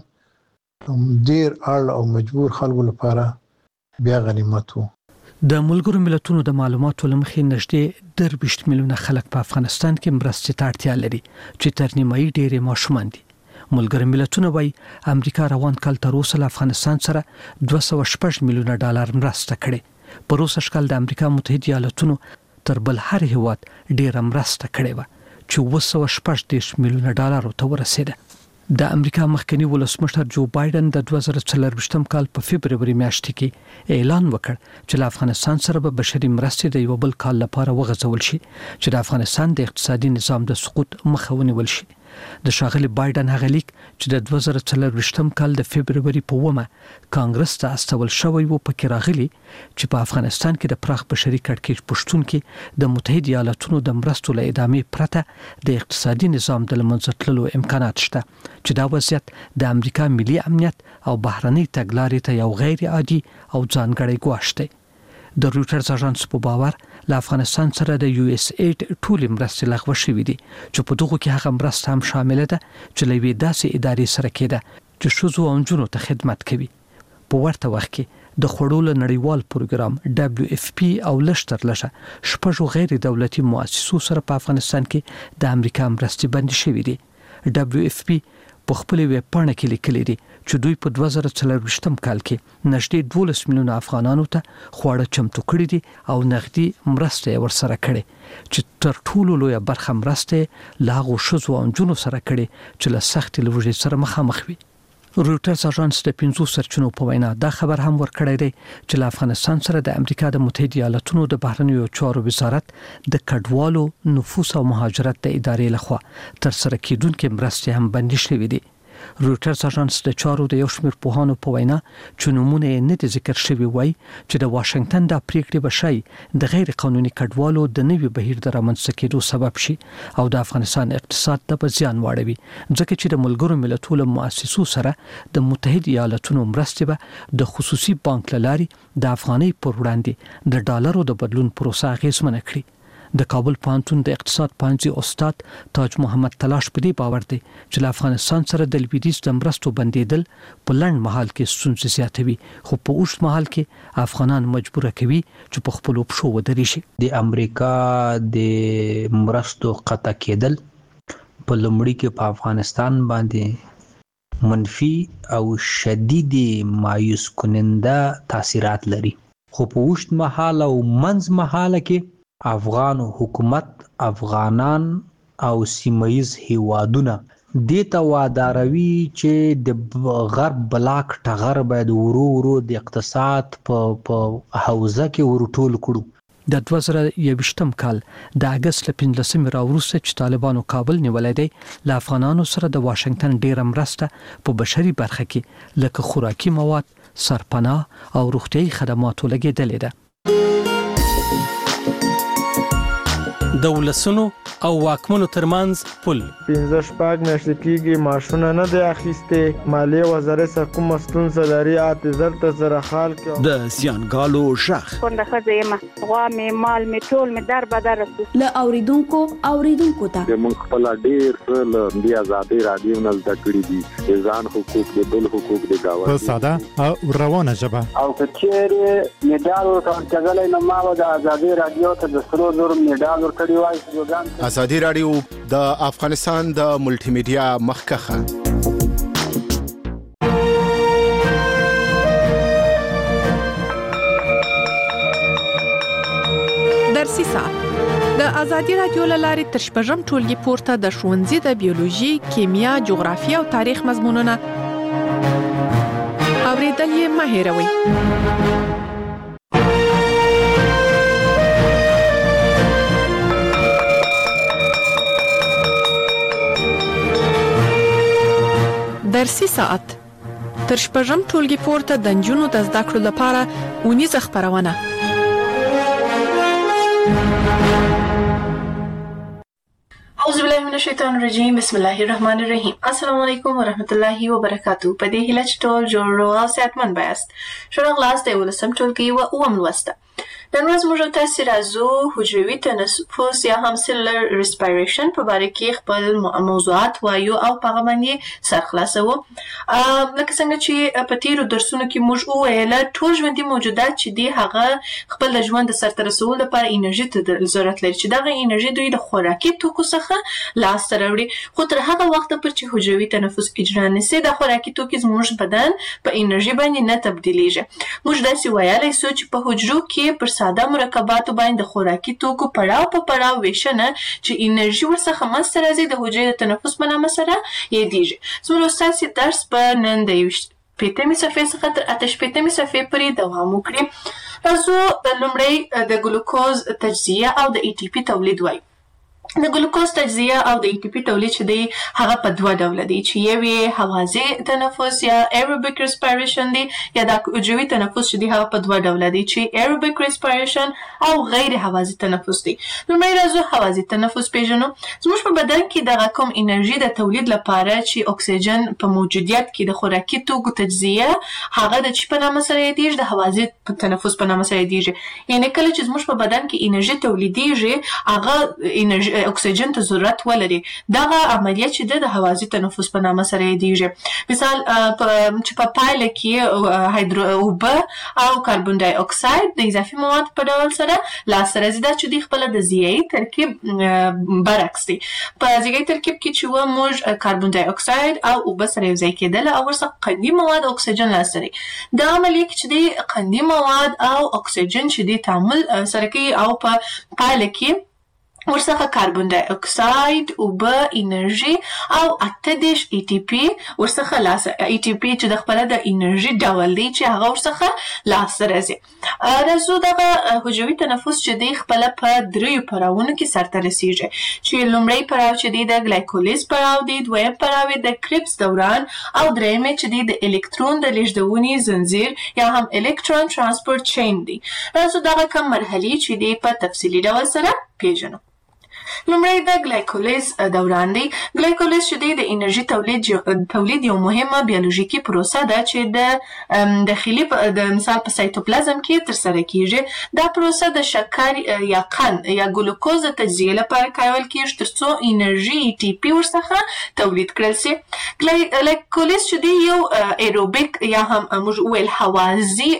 ډیر اړ او مجبور خلکو لپاره بیا غنیمت و. د ملګرو ملتونو د معلوماتو لمخې نږدې درویشت میلیونه خلک په افغانستان کې مرستې ته اړتیا لري چې تر نیمایي ډېرې ماشومان دي. ملګرو ملتونو وايي امریکا روان کال تر اوسه له افغانستان سره دوه سوه شپږ میلیونه ډالر مرسته کړې. په روسه شکل د امریکا متحده ایالاتونو تر بل هر هیواد ډېره مرسته کړې و چې اوه سوه شپږ دېرش میلیونه ډالر ته ورسېده. د امریکا مخکنی ولسمشر جو بایدن د دوه زره څلرویشتم کال په فبرवरी میاشت کې اعلان وکړ چې له افغانستان سره به بشري مرستې د یو بل کال لپاره وغځول شي چې د افغانستان د اقتصادي نظام د سقوط مخه ونیول شي. د ښاغلي بایدن هغه لیک چې د دوه زره څلرویشتم کال د فبرवरी په اوومه کانګرس ته استول شوی و پکې راغلی چې په افغانستان کې د پراخ بشري کړکېچ پښتون کې د متحده ایالاتونو د مرستو له ادامې پرته د اقتصادي نظام د لمنځه تللو امکانات شته چې دا وضعیت د امریکا ملي امنیت او بهرنۍ تګلارې ته یو غیر عادي او ځانګړی ګواښ دی. د رويټرز اژانس په باور له افغانستان سره د یو اس ایډ ټول مرستې لغوه شوې دي چې په دغه کې هغه مرسته هم شامل ده چې لوي داسې ادارې سره کېده چې شوزو او جنونو ته خدمت کوي. په ورته وخت کې د خړول نړیوال پروګرام دبليو اف پی او لشتر لشه شپږ غیر دولتي مؤسسو سره په افغانستان کې د امریکا مرستې بند شوې دي. دبليو اف پی په خپل ویب پاڼه کې لیکلي دي چې دوی په دوه زره څلرویشتم کال کې نږدې دولس میلیونه افغانانو ته خواړه چمتو کړي دي او نغدي مرسته ورسره کړي چې تر ټولو لویه برخه مرسته لا غو شوزو او جنونو سره کړي چې له سخت لوږې سره مخامخ وي. رويټرز اژانس د پنځو سرچینو په وینا دا خبر هم ورکړی دی چې له افغانستان سره د امریکا د متحده ایالاتونو د بهرنیو چارو وزارت د کډوالو نفوس او مهاجرت د ادارې لخوا تر سره کېدونکې مرستې هم بندي شوې دي. رويټرز اژانس د چارو د یو شمېر پوهانو په وینا چې نمونه یې نه دي ذکر شوي وای چې د واشنگټن د پریکړې بشي د غیر قانوني کډوالو د نوي بهیر د رامنځته کېدو سبب شي او د افغانستان اقتصاد ته زیان واړوي ځکه چې د ملګرو ملتونو مؤسسو سره د متحده ایالاتونو مرستې به د خصوصي بانک لاري د افغاني پر وړاندې د ډالرو د بدلون پروسه غیزمنه کړي. د کابل پوهنتون د اقتصاد پوهنځي استاد تاج محمد تلاش په دې باور دی چې له افغانستان سره د لویدیځ د مرستو بندیدل په لنډ مهال کې ستونزې زیاتوي خو په اوږد مهال کې افغانان مجبور کوي چې په خپل پښو ودرېږي. د امریکا د مرستو قطع کېدل په لومړي کې په افغانستان باندې منفي او شدید مایوس کننده تاثیرات لري خو په اوږد مهال او منځ مهال کې افغان حکومت افغانان او سیمایز هیوادونه د تواداروي چې د غرب بلاک ټغر باید ورو ورو د اقتصاد په په حوزه کې ورټول کړو. د دوه زره یوویشتم کال د اگست له پنځلسمې راوروسته چې طالبانو کابل نیولی دی له افغانانو سره د واشنگټن ډیره مرسته په بشري برخه کې لکه خوراکي مواد سرپناه او روغتیايي خدماتو لګېدلې ده. د ولسونو او واکمنو ترمنځ پل. پنځه شپږ میاشتې کېږي ماشونه نه دی اخیستې. مالیې وزارت سره کومه ستونزه لري اته زر ته سره حال کړو. د زیانګالو ژغ پنده ښځه یم غوا مې مال مې ټول مې در بدر له اوریدونکو اوریدونکو ته موږ خپل ډیر څه له دې آزادۍ رادیو نه زده کړي دي. ځان حقوق د بل حقوق د گاونډي په ساده او روانه ژبه. او کچېره میډال ورکړل نو ما د آزادۍ رادیو ته د سرو زر میډال ورکړی وای. آزادۍ رادیو د افغانستان د ملټي میډیا مخکخه. درسي ساعت د ازادي رادیو لارې تر شپږم ټولګي پورته د ښوونځي د بیولوژي، کیمیا، جغرافیه او تاریخ مضمونونه اوریدل یې مه هېروئ. درسي ساعت تر شپږم ټولګي پورته د نجونو د زده کړو لپاره اونیزه خپرونه. اعوذ بالله من الشیطان الرجیم. بسم الله الرحمن الرحیم. السلام علیکم ورحمت الله وبرکاتہ. په دې هیله چې ټول جوړ او صحتمند بایاست. شروع غلاس د ولسم ټولګي او اوم لوسته. نن ورځ موږ تاسو راځو حجروي تنفس یا هم سیلولر ریسپایریشن په اړه کې خپل موضوعات وایو او په هغه باندې سر خلاصو. لکه څنګه چې په تیرو درسونو کې موږ وویل ټول ژوندي موجودات چې دي هغه خپل ژوند سرته رسول لپاره انرژي ته ضرورت لري چې دغه انرژي دوی د خوراکي توکو څخه لاس ته راوړي. خو تر هغه وخت پورې چې حجروي تنفس اجرا نشي د خوراکي توکو زموږ بدن په انرژي باندې نه تبدیلیږي. موږ داسې ویلای شو چې په حجرو کې پر ساده مرکباتو باندې خوراکي توکو پړاو په پړاو ویشنه چې انرژي ورڅخه منځته راځي د حجرې د تنفس په نامه سره یادیږي. زموږ ستاسو درس په نن د شپږمې صفحې څخه تر اته شپږمې صفحې پورې دوام وکړي. راځو لومړی د ګلوکوز تجزیه او د ای ټي پی تولید وایو. د ګلوکوز تجزیه او د ای ټي پی تولید چې دی هغه په دوه ډوله دي چې یو یې هوازی تنفس یا ایروبیک ریسپایریشن دی یا د حجروي تنفس چې دی هغه په دوه ډوله دي چې ایروبیک ریسپایریشن او غیر هوازی تنفس دی. لومړی راځو هوازی تنفس پیژنو. زموږ په بدن کې دغه کوم انرژي د تولید لپاره چې اکسیجن په موجودیت کې د خوراکي توکو تجزیه هغه د چی په نامه سره یادیږي د هوازی تنفس په نامه سره یادیږي. یعنی کله چې زموږ په بدن کې انرژي تولیدیږي هغه انرژي اکسیجن ته ضرورت ولري. دغه عملیات چې د هوازی تنفس په نامه سره یادیږي. مثال چې په پایله کې هایدرو اوبه او کاربن ډای اکساید د اضافي مواد په ډول سره لاسته راځي دا چې د خپل د ضیايي ترکیب برعکس دی. په ضیايي ترکیب کې چې و موږ کاربن ډای اکساید او اوبه سره یوځای کېدل او ورڅخه قندي مواد اکسیجن لاسته راځي. دا عملیه چې د قندي مواد او اکسیجن چې د تعامل سره کوي او په پایله کې ورڅخه کاربن ډای اکساید، اوبه، انرژي او اته دېرش ای ټي پی ورڅخه لاسته ای ټي پی چې د خپل د انرژي ډول دی چې هغه ورڅخه لاسته راځي. راځو دغه حجروي تنفس چې دی خپل په دریو پړاوونو کې سرته رسیږي چې لومړی پړاو چې دی د ګلایکولیز پړاو دی، دویم پړاو د کریبس دوران او دریم چې دی د الکترون د لیږدونې زنجیر یا هم الکترون ترانسپورت چین دی. راځو دغه کوم مرحلې چې دی په تفصیلي ډول سره پیژنو. لومړی د ګلایکولیز دوران دی. ګلایکولیز چې دی د انرژي تولید تولید یو مهمه بیولوژیکي پروسه ده چې د داخلي د مثال په سایتوپلازم کې تر سره کیږي. دا پروسه د شکر یا قند یا ګلوکوز د تجزیه لپاره کارول کیږي ترڅو انرژي ای ټي پی ورڅخه تولید کړل شي. ګلایکولیز چې دی یو ایروبیک یا هم موږ ویل هوازی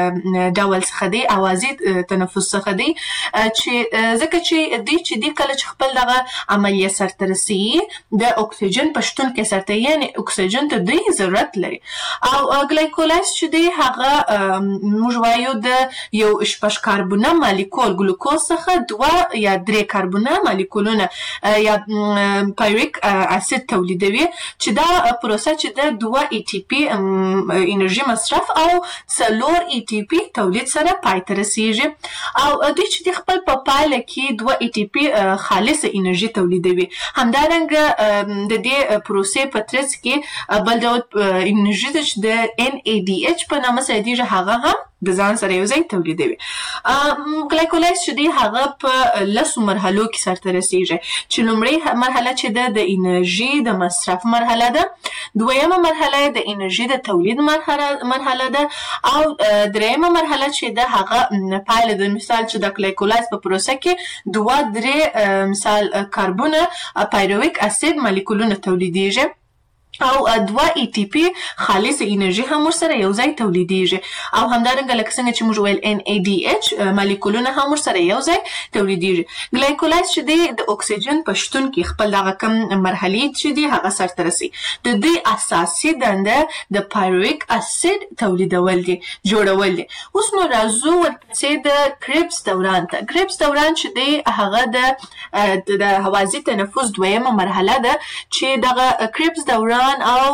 ډول څخه دی، هوازی تنفس څخه دی چې ځکه چې دی چې دی کله خپل دغه عملیه سرته رسیږي د اکسیجن په شتون کې سرته یعنی اکسیجن ته دوی ضرورت لري. او ګلایکولیز چې دی هغه موږ وایو د یو شپږ کاربونه مالیکول ګلوکوز څخه دوه یا درې کاربونه مالیکولونه یا پایریک اسید تولیدوي چې دا پروسه چې د دوه ای ټي پی انرژي مصرف او څلور ای ټي پی تولید سره پای ته رسیږي. او دوی چې د خپل په پایله کې دوه ای ټي پی خالصه انرژي تولیدوي. همدارنګه د دې پروسې په ترڅ کې بل ډول انرژي چې د ان ای ډي ایچ په نامه سره دی هغه هم د ځان سره یو ځای تولیدوي. ګلایکولاایز چې دی هغه په لسو مرحلو کې سرته رسیږي چې لومړی مرحله چې ده د انرژي د مصرف مرحله ده، دویمه مرحله د انرژي د تولید مرحله ده، او دریمه مرحله چې ده هغه پایله د مثال چې د ګلایکولاایز په پروسه کې دوه درې مثال کاربونه پایرویک اسید مالیکولونه تولیدیږي او دوه ای ټي پی خالص انرژي هم ورسره یو ځای تولیدیږي، او همدارنګه لکه څنګه چې موږ ویل ان ای ډي ایچ مالیکولونه هم ورسره یو ځای تولیدیږي. ګلایکولاایز چې دی د اکسیجن په شتون کې خپل دغه کم مرحلې چې دی هغه سرته رسي. د دوی اساسي دنده د پایرویک اسید تولیدول دي، جوړول دي. اوس نو راځو ورپسې د کریبس دوران ته. کریبس دوران چې دی هغه د هوازی تنفس دویمه مرحله ده چې دغه کریبس دوران او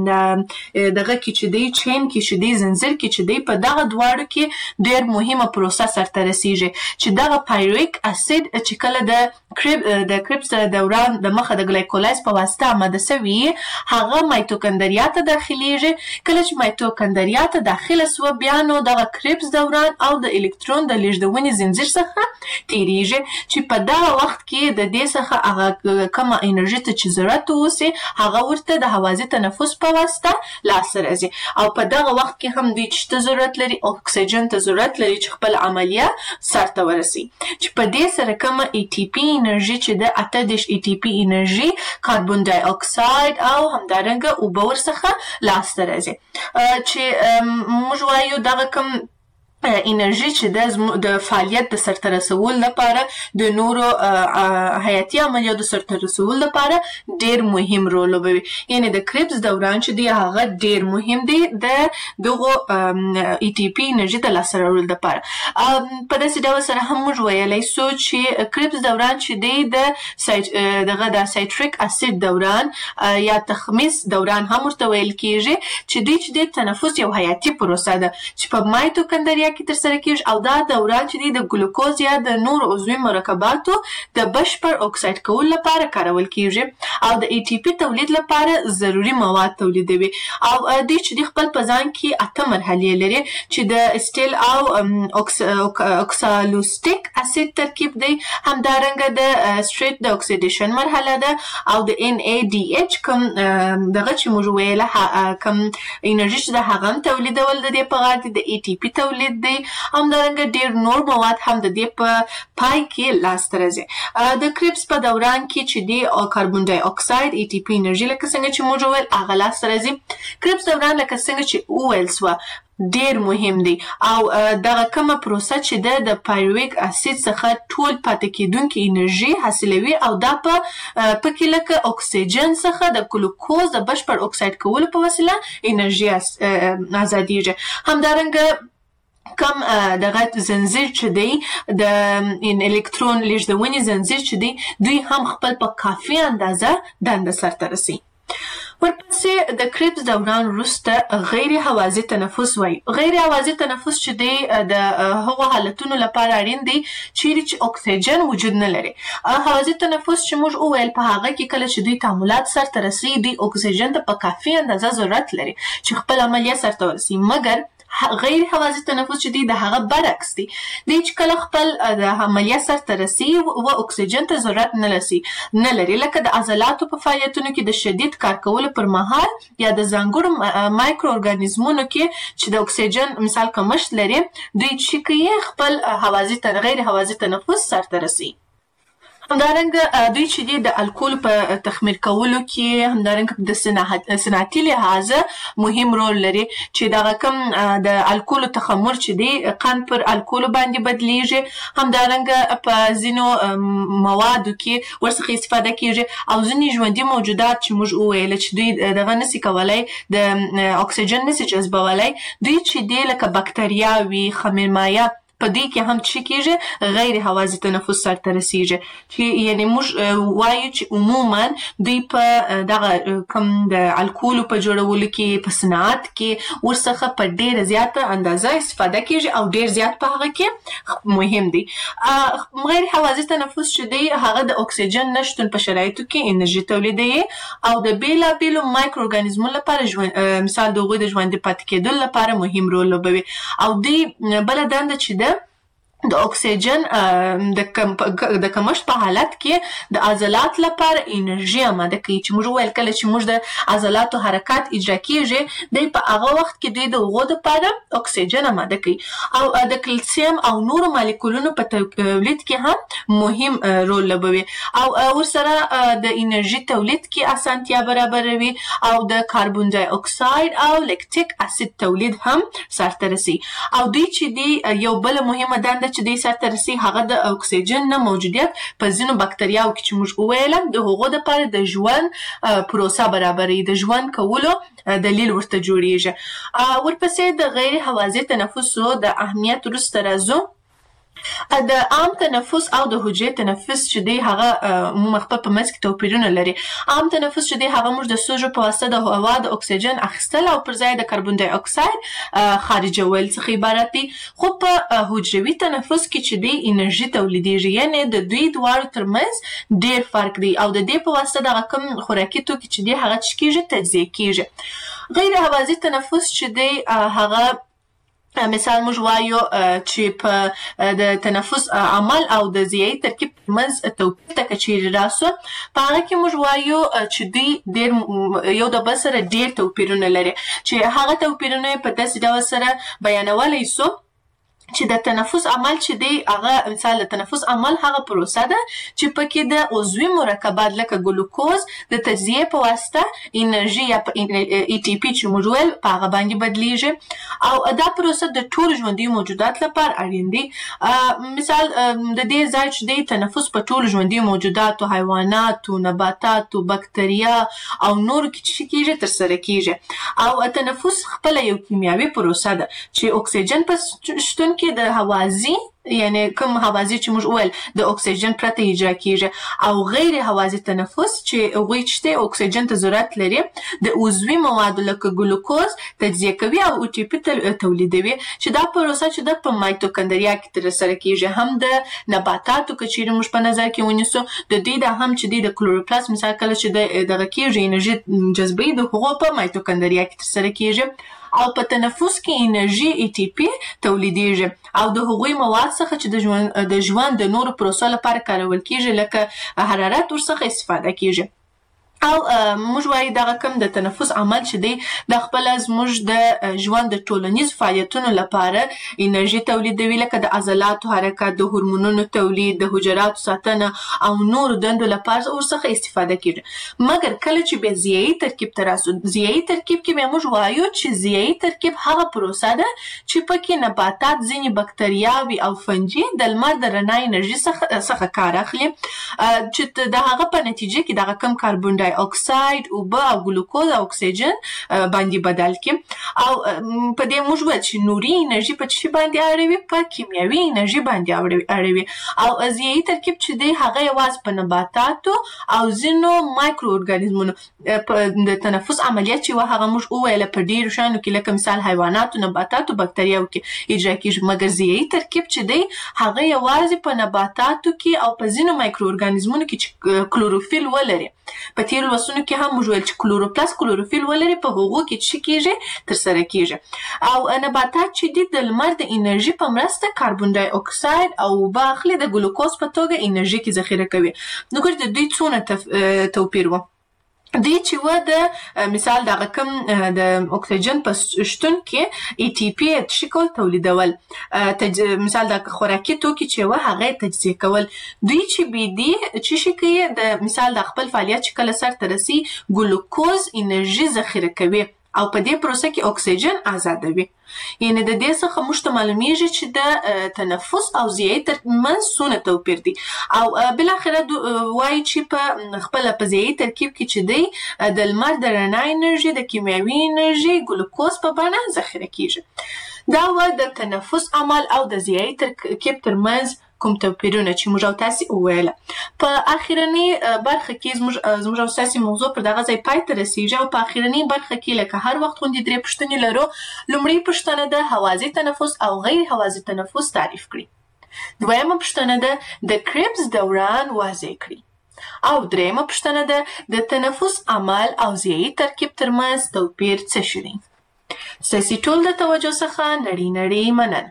دغه کې چې دی چین کې چې دی زنجیر کې چې دی په دغه دواړو کې ډېر مهمه پروسه سرته رسیږي چې دغه پایرویک اسید چې کله د کریب د کریبس دوران د مخه د ګلایکولاایز په واسطه آماده سوي هغه مایتوکندریا ته داخليږي. کله چې مایتوکندریا ته داخله سو بیا نو دغه کریبس دوران او د الکترون د لیږدونې زنجیر څخه تیریږي چې په دغه وخت کې د دې څخه هغه کومه انرژي ته چې ضرورت اوسي هغه ورته د هوازی تنفس په واسطه لاسته راځي، او په دغه وخت کې هم دوی چې ضرورت لري اکسیجن ته ضرورت لري چې خپل عملیه سرته ورسي، چې په دې سره کومه ای ټي پی انرژي چې د اته دېرش ای ټي پی انرژي کاربن ډای اکساید او همدارنګه اوبه ورڅخه لاسته راځي. چې موږ وایو دغه کوم انرژي چې د فعالیت د سرته رسول لپاره د نورو حیاتي عملیاتو د سرته رسول لپاره ډیر مهم رول لوبوي. یعنی د کریبس دوران چې دی هغه ډیر مهم دی د دغه ای ټي پی انرژي د لاسته راوړلو لپاره. په داسې ډول سره هم موږ ویلی سو چې کریبس دوران چې دی د دغه د سایتریک اسید دوران یا تخمیس دوران هم ورته ویل کیږي چې دوی چې د تنفس یو حیاتي پروسه ده چې په مایتوکندریا کې ترسره کیږي، او دا دوران چې دی د ګلوکوز یا د نور عضوي مرکباتو د بشپړ اکساید کولو لپاره کارول کیږي او د ای ټي پی تولید لپاره ضروري مواد تولیدوي. او دوی چې دی خپل په ځان کې اته مرحلې لري چې د اسټیل او اوکسالوستیک اسید ترکیب دی، همدارنګه د سټریټ د اکسیډیشن مرحله ده، او د ان ای ډي ایچ کوم دغه چې موږ ویله کوم انرژي چې د هغه تولیدول د دې په غاړه د ای ټي پی تولید دی، همدارنګه ډیر نور مواد هم د دې په پای کې لاسته راځي. د کریبس په دوران کې چې دی کاربن ډای اکساید ای ټي پی انرژي لکه څنګه چې موږ ویل هغه لاسته راځي. کریبس دوران لکه څنګه چې وویل سوه ډیر مهم دی، او دغه کومه پروسه چې ده د پایرویک اسید څخه ټول پاتې کیدونکې انرژي حاصلوي، او دا په پکې لکه اکسیجن څخه د ګلوکوز د بشپړ اکساید کولو په وسیله انرژي ازادیږي. همدارنګه کم دغه زنجیر چې دی د الکترون لیږدونې زنجیر چې دی دوی هم خپل په کافي اندازه دنده سرته رسي. ورپسې د کریبس دوران وروسته غیر هوازی تنفس وایي. غیر هوازی تنفس چې دی د هغو حالتونو لپاره اړین دی چیرې چې اکسیجن وجود نه لري. هوازی تنفس چې موږ وویل په هغه کې کله چې دوی تعاملات سرته رسي دوی اکسیجن ته په کافي اندازه ضرورت لري چې خپل عملیه سرته ورسي، مګر غیر هوازی تنفس چې دی د هغه برعکس دی. دی چې کله خپل د عملیه سرته رسي و اکسیجن ته ضرورت نه لري نه لري لکه د عضلاتو په فعالیتونو کې د شدید کار کولو پر مهال یا د ځانګړو مایکرو ارګانیزمونو کې چې د اکسیجن مثال کمښت لري، دوی چې کوي خپل هوازی غیر هوازی تنفس سرته رسي. همدارنګه دوی چې دی د الکول په تخمیر کولو کې همدارنګه د صنعتي لحاظه مهم رول لري چې دغه کوم د الکول تخمر چې دی قند پر الکول باندې بدلیږي، همدارنګه په ځینو موادو کې ورڅخه استفاده کیږي، او ځینې ژوندي موجودات چې موږ وویل چې دوی دغه نسی کولای د اکسیجن نسی جذبولی، دوی چې دی لکه بکتریاوي، خمیرمایه په دې کې هم چې کېږي غیر هوازی تنفس سره رسیږي چې یعنی موږ وایو چې عموما دوی په دغه کم د الکول په جوړولو کې په صنعت کې ورڅخه په ډېر زیاته اندازه استفاده کېږي او ډېر زیات په هغه کې مهم دي. غیر هوازی تنفس چې دی هغه د اکسیجن نشتون په شرایطو کې انرژي تولیدوي او د بیلابیلو مایکرو ارګانیزمونو لپاره ژوند مثال د هغوی د ژوندي پاتې کېدو لپاره مهم رول لوبوي او دوی بله دنده چې ده د اکسیجن د کم د کمښت په حالت کې د عضلات لپاره انرژي آماده کوي چې موږ ویل کله چې موږ د عضلاتو حرکات اجرا کیږي دی په هغه وخت کې دوی د هغو لپاره اکسیجن آماده کوي او د کلسیم او نورو مالیکولونو په تولید کې هم مهم رول لوبوي او ورسره د انرژي تولید کې اسانتیا برابروي او د کاربن ډای اکساید او لیکټیک اسید تولید هم سرته رسي او دوی چې دی یو بل مهمه دنده چې دوی سرته رسي هغه د اکسیجن نه موجودیت په ځینو بکتریاوو کې چې موږ وویل د هغو دپاره د ژوند پروسه برابروي د ژوند کولو دلیل ورته جوړیږي. ورپسې د غیر هوازی تنفسو د اهمیت وروسته راځو. د عام تنفس او د حجرې تنفس چې دی هغه عموما خپل په منځ کې توپیرونه لري. عام تنفس چې دی هغه موږ د سږو په واسطه د هوا د اکسیجن اخیستل او پر ځای د کاربن ډای اکساید خارجول څخه عبارت دی. خو په حجروي تنفس کې چې دی انرژي تولیدیږي یعنی د دوی دواړو ترمنځ ډیر فرق دی او د دې په واسطه دغه کوم خوراکي توکي چې دی هغه څه کېږي تجزیه کېږي. غیر هوازی تنفس چې دی هغه مثال موږ وایو چې په د تنفس عمل او د ضیایي ترکیب ترمنځ توپیر ته که چیرې راسو په هغه کې موږ وایو چې دوی ډېر یو د بل سره ډېر توپیرونه لري چې هغه توپیرونه په داسې ډول سره بیانولی سو چې د تنفس عمل چې دی هغه مثال د تنفس عمل هغه پروسه ده چې پکې د عضوي مرکبات لکه ګلوکوز د تجزیه په واسطه انرژي یا ای ټي پی چې موږ ویل په هغه باندې بدلیږي او دا پروسه د ټولو ژوندي موجودات لپاره اړین دی. مثال د دې ځای چې دی تنفس په ټولو ژوندي موجوداتو حیواناتو نباتاتو بکتریا او نور کې چې کېږي ترسره کېږي او تنفس خپله یو کیمیاوي پروسه ده چې اکسیجن په شتون کې د هوازی یعنی کوم هوازی چې موږ ویل د اکسیجن پرته اجرا کیږي او غیر هوازی تنفس چې هغوی چې دی اکسیجن ته ضرورت لري د عضوي موادو لکه ګلوکوز تجزیه کوي او او ټي پي تولیدوي چې دا پروسه چې ده په مایتوکندریا کې ترسره کیږي. هم د نباتاتو که چیرې موږ په نظر کې ونیسو د دوی دا هم چې دی د کلوروپلاست مثال کله چې دغه کیږي انرژي جذبوي د هغو په مایتوکندریا کې ترسره کیږي او په تنفس کې انرژي ای ټي پی تولیدیږي او د هغوی مواد څخه چې د ژوند د ژوند د نورو پروسو لپاره کارول کیږي لکه حرارت ورڅخه استفاده کیږي او موږ وایو دغه کوم د تنفس عمل چې دی د خپل زموږ د ژوند د ټولنیز فعالیتونو لپاره انرژي تولیدوي لکه د عضلاتو حرکت د هورمونونو تولید د حجراتو ساتنه او نورو دندو لپاره ورڅخه استفاده کیږي. مګر کله چې بیا ضیایي ترکیب ته راسو ضیایي ترکیب کې بیا موږ وایو چې ضیایي ترکیب هغه پروسه ده چې پکې نباتات ځینې بکتریاوي او فنجي د لمر د رڼا انرژي څخه کار اخلي چې د هغه په نتیجه کې دغه کم کاربن ډای اکساید اوبه او ګلوکوز او اکسیجن باندې بدل کړي او په دې موږ وایو چې نوري انرژي په څه باندې اړوي په کیمیاوي انرژي باندې اړوي او ضیایي ترکیب چې دی هغه یوازې په نباتاتو او ځینو مایکرو ارګانیزمونو د تنفس عملیات چې هغه موږ وویل په ډیرو شیانو کې لکه مثال حیواناتو نباتاتو بکتریاوو کې اجرا کیږي مګر ضیایي ترکیب چې دی هغه یوازې په نباتاتو کې او په ځینو مایکرو ارګانیزمونو کې چې کلوروفیل ولري په تیرو لوستونو کې هم موږ ویل چې کلوروپلاست کلوروفیل ولري په هغو کې څه کیږي ترسره کیږي او نباتات چې دي د لمر د انرژي په مرسته کاربن ډای اکساید او اوبه اخلي د ګلوکوز په توګه انرژي کې ذخیره کوي. نو ګورئ د دوی څونه توپیر و دی چې و د مثال دغه کوم د اکسیجن په شتون کې ای ټي پی شکل تولیدول مثال د خوراکي توکي چې و هغه تجزیه کول. دوی چې بي دي چې شي کوي د مثال د خپل فعالیت چې کله سرته رسي ګلوکوز انرژي ذخیره کوي او په دې پروسه کې اکسیجن آزادوي. یعنی د دې څخه موږ ته معلومیږي چې د تنفس او ضیایي ترمنځ څونه توپیر دی او بل اخره وایي چې په خپل په ضیایي ترکیب کې چې دی د لمر د رڼا انرژي د کیمیاوي انرژي ګلوکوز په بڼه ذخیره کیږي. دا و د تنفس عمل او د ضیایي ترکیب ترمنځ کوم توپیرونه چې موږ او تاسو وویل. په اخیرنی برخه کې زموږ زموږ او تاسو موضوع پر دغه ځای پای ته رسیږي او په اخیرنی برخه کې لکه هر وخت غونډې درې پوښتنې لرو. لومړی پوښتنه د هوازی تنفس او غیر هوازی تنفس تعریف کړئ. دویمه پوښتنه ده د کریبس دوران واضح کړئ. او دریمه پوښتنه ده د تنفس عمل او ضیایي ترکیب ترمنځ توپیر څه شی دی. ستاسو ټول د توجه څخه نړۍ نړۍ مننه.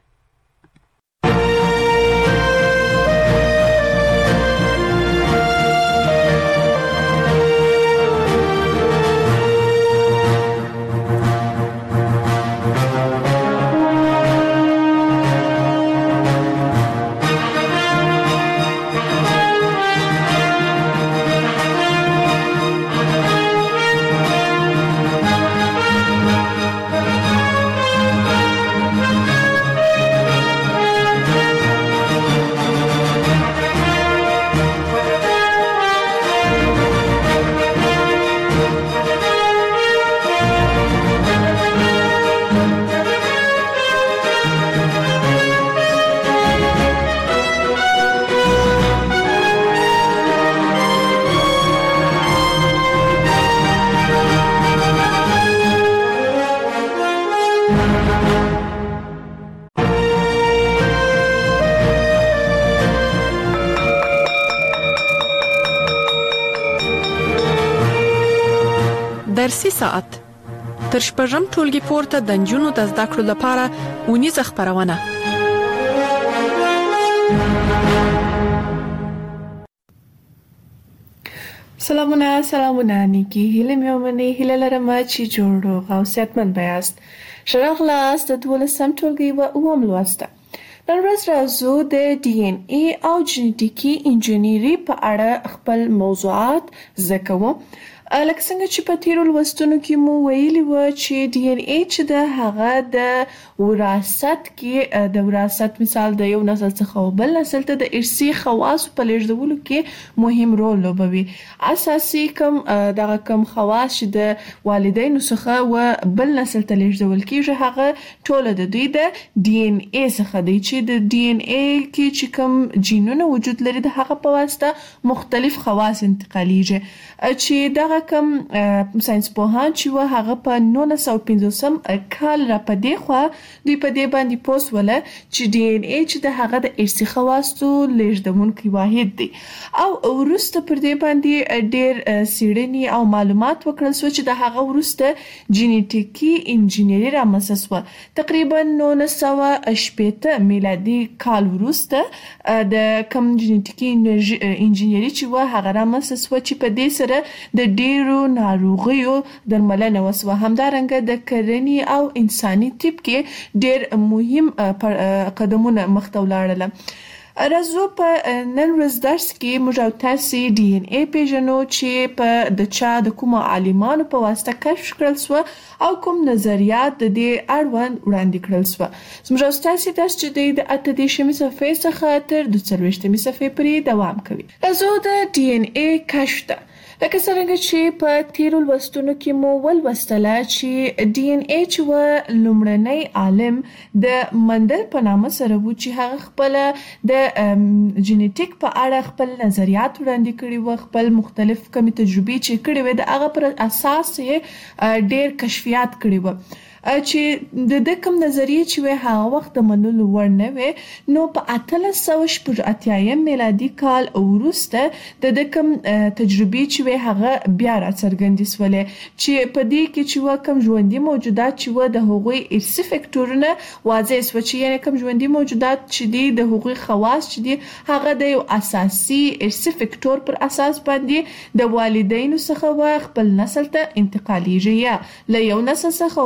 درسي ساعت تر شپږم ټولګي پورته د نجونو د زده کړو لپاره اونیزه خبرونه. سلامونه سلامونه نیکی هیله مې ومني هیله لرم چې جوړ روغ او صحتمند یاست. ښه راغلاست د دولسم ټولګي و اووم لوسته. نن ورځ راځو د ډي ان اي او جینیټیکي انجینری په اړه خپل موضوعات زده کوو. لکه څنګه چې په تیرو لوستونو کې مو ویلي و چې ډي ان اي چې د هغه د وراثت کې د وراثت مثال د یو نسل څخه بل نسل ته د ارثي خواص په لیږدولو کې مهم رول لوبوي. اساسي کوم دغه کوم خواص چې د والدینو څخه و بل نسل ته لیږدول کیږي هغه ټول د دوی د ډي ان اي څخه دی چې د ډي ان اي کې چې کوم جینونه وجود لري د هغه په واسطه مختلف خواص انتقالیږي چې دغه کوم ساينس پوهان چې و هغه په نولس سوه پنځوسم کال را پدې خو دوی په دې باندې پوس ولا چې ډي ان اي چې د هغه د ارثي خواصو لیږدونکي واحد دی او ورسته پر دې باندې ډېر سیړنی او معلومات وکړل شو چې د هغه ورسته جینیټیکي انجینری را مسس و تقریبا نولس سوه شپږ میلادي کال ورسته د کوم جینیټیکي انجینری چې و هغه را مسس و چې په دې سره د ډیرو ناروغیو درملنه وسوه. همدارنګه د کرنې او انساني طب کې ډیر مهم قدمونه مخته ولاړل. راځو په نن ورځ درس کې موږ او تاسو ډي ان اي پیژنو چې په د چا د کومو عالمانو په واسطه کشف کړل شو او کوم نظریات د دې اړوند وړاندې کړل شو. موږ او تاسو درس چې د اته دیشمې صفحې څخه تر د څلوېښتمې صفحې پورې دوام کوي. راځو د ډي ان اي کشف ته لکه څنګه چې په تیرو لوستونو کې مو ولوستله چې ډي ان اي چې و لومړنی عالم د مندل په نامه سره و چې هغه خپل د جینیټیک په اړه خپل نظریات وړاندې کړي و خپل مختلف کمی تجربې چې کړي و د هغه پر اساس یې ډېر کشفیات کړي و چې د د کوم نظریه چې هغه وخت د منلو وړ نه وي نو په اتلس سوه شپږ اتیایم میلادي کال وروسته د د کوم تجربې چې هغه بیا راڅرګندې سولې چې په دې کې چې کوم ژوندي موجودات چې د هغوی ارثي فکټورونه واضح سو چې یعنی کوم ژوندي موجودات چې دي د هغوی خواص چې دي هغه د یو اساسي ارثي فکټور پر اساس باندې د والدینو څخه خپل نسل ته انتقالیږي یا له یو نسل څخه بل نسل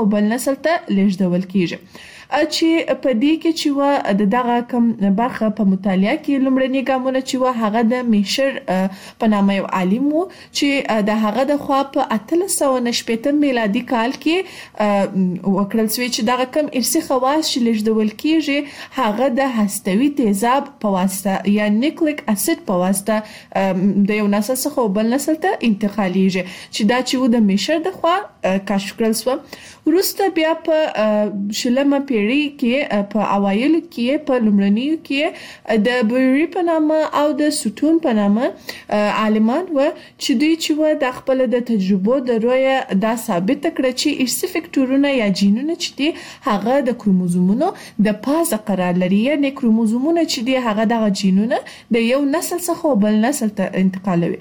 نسل ته لیږدول کیږي. چې په دې کې چې و د دغه کم برخه په مطالعه کې لومړني ګامونه چې و هغه د میشر په نامه یو عالم وو چې د هغه د خوا په اتلس سوه نه شپېته میلادي کال کې وکړل شوی چې دغه کم ارثي خواص چې لیږدول کیږي هغه د هستوي تیزاب په واسطه یا نیوکلیک اسید په واسطه د یو نسل څخه بل نسل ته انتقالیږي چې دا چې و د میشر د خوا کشف کړل شو. وروسته بیا په شلمه پیړۍ کې په اوایلو کې په لومړنیو کې د بوری په نامه او د سوتون په نامه عالمان و چې دوی چې و د خپل د تجربو د رویه دا ثابت کړ چې ارثي فکټورونه یا جینونه چې دي هغه د کروموزومونو د پازه قرار لري، یعنی کروموزومونه چې دي هغه د جینونه د یو نسل څخه بل نسل ته انتقالوي.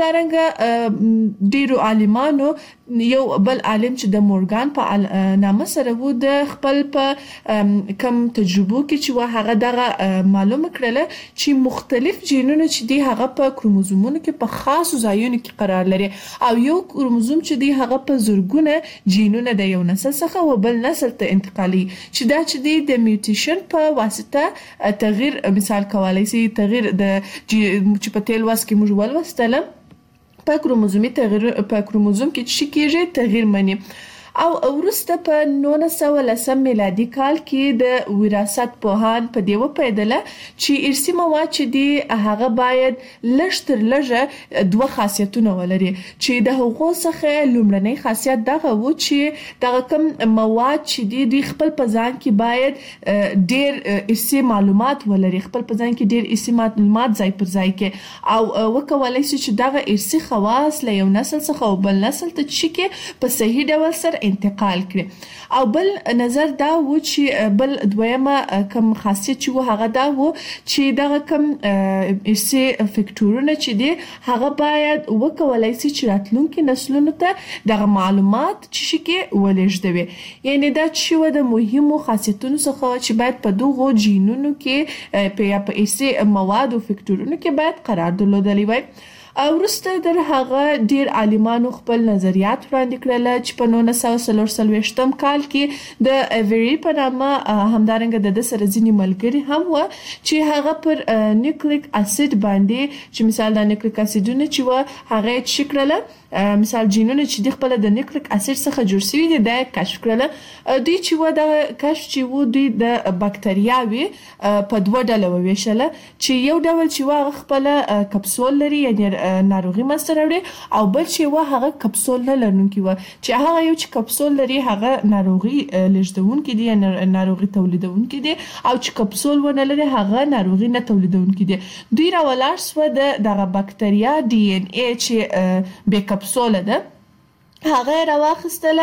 همدارنګه ډیرو عالمانو یو بل عالم چې د مورګان په نامه سره وو د خپل په کم تجربو کې چې و هغه دغه معلومه کړله چې مختلف جینونه چې دي هغه په کروموزومونو کې په خاصو ځایونو کې قرار لري او یو کروموزوم چې دي هغه په زرګونه جینونه د یو نسل څخه و بل نسل ته انتقالي چې دا چې دي د میوټیشن په واسطه تغییر مثال کولای شي تغییر د چې په تیل واس کې موږ ولوستل په کروموزومي تغییر په کروموزوم کې چې کېږي تغییر مني. او وروسته په نولس سوه لسم میلادي کال کې د وراثت پوهان په دې وپیدله چې ارثي مواد چې دي هغه باید لږ تر لږه دوه خاصیتونه ولري چې د هغو څخه لومړنی خاصیت دغه و چې دغه کوم مواد چې دي دوی خپل په ځان کې باید ډیر ارثي معلومات ولري، خپل په ځان کې ډیر ارثي معلومات ځای پر ځای کې او وکولای شي چې دغه ارثي خواص له یو نسل څخه او بل نسل ته چې کې په صحیح ډول سره انتقال کړي. او بل نظر دا و چې بل دویمه کم خاصیت چې و هغه دا و چې دغه کم ارثي فکټورونه چې دي هغه باید وکولای شي چې راتلونکي نسلونو ته دغه معلومات چې کې ولېږدوي، یعنی دا چې و د مهمو خاصیتونو څخه چې باید په دغو جینونو کې په یا په ارثي مواد او فکټورونو کې باید قرار درلودلی وای. وروسته در هغه ډیر عالمانو خپل نظریات وړاندې کړل چې په نولس سوه څلور څلوېښتم کال کې د ایوری په نامه همدارنګه د د سره ځینې ملګري هم و چې هغه پر نیوکلیک اسید باندې چې مثال د نیوکلیک اسیدونه چې و هغه چې کړل مثال جینونه چې د خپل د نیوکلیک اسید څخه جوړ شوي دي د کشف کړل. دوی چې و د کشف چې و دوی د بکټریاوي په دوه ډله وویشله چې یو ډول چې و خپل کپسول لري یعنی ناروغي مسته راوړي او بل چې و هغه کپسول نه لرونکي و چې هغه یو چې کپسول لري هغه ناروغي لیږدونکي دي یا ناروغي تولیدونکي دي او چې کپسول ونه لري هغه ناروغي نه تولیدونکي دي. دوی راولاړ سو د دغه بکټریا ډي ان اي چې به کپسول ده هغه راواخستله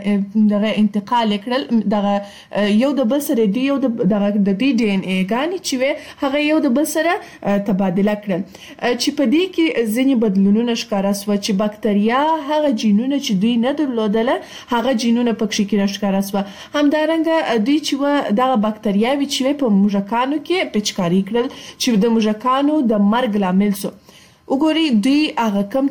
دغه انتقال کړل دغه یو د بل سره دی یو د دغه د ډي ان اي غاني چې هغه یو د بل سره تبادله کړل چې په دې کې ځینې بدلونونه ښکارا سو چې بکټریا هغه جینونه چې دوی نه درلودله هغه جینونه پکې کې ښکارا سو. همدارنګه دوی چې و دغه بکټریاوي چې په موږکانو کې پچکاری کړل چې د موږکانو د مرګ لامل سو. وګوري دوی هغه کم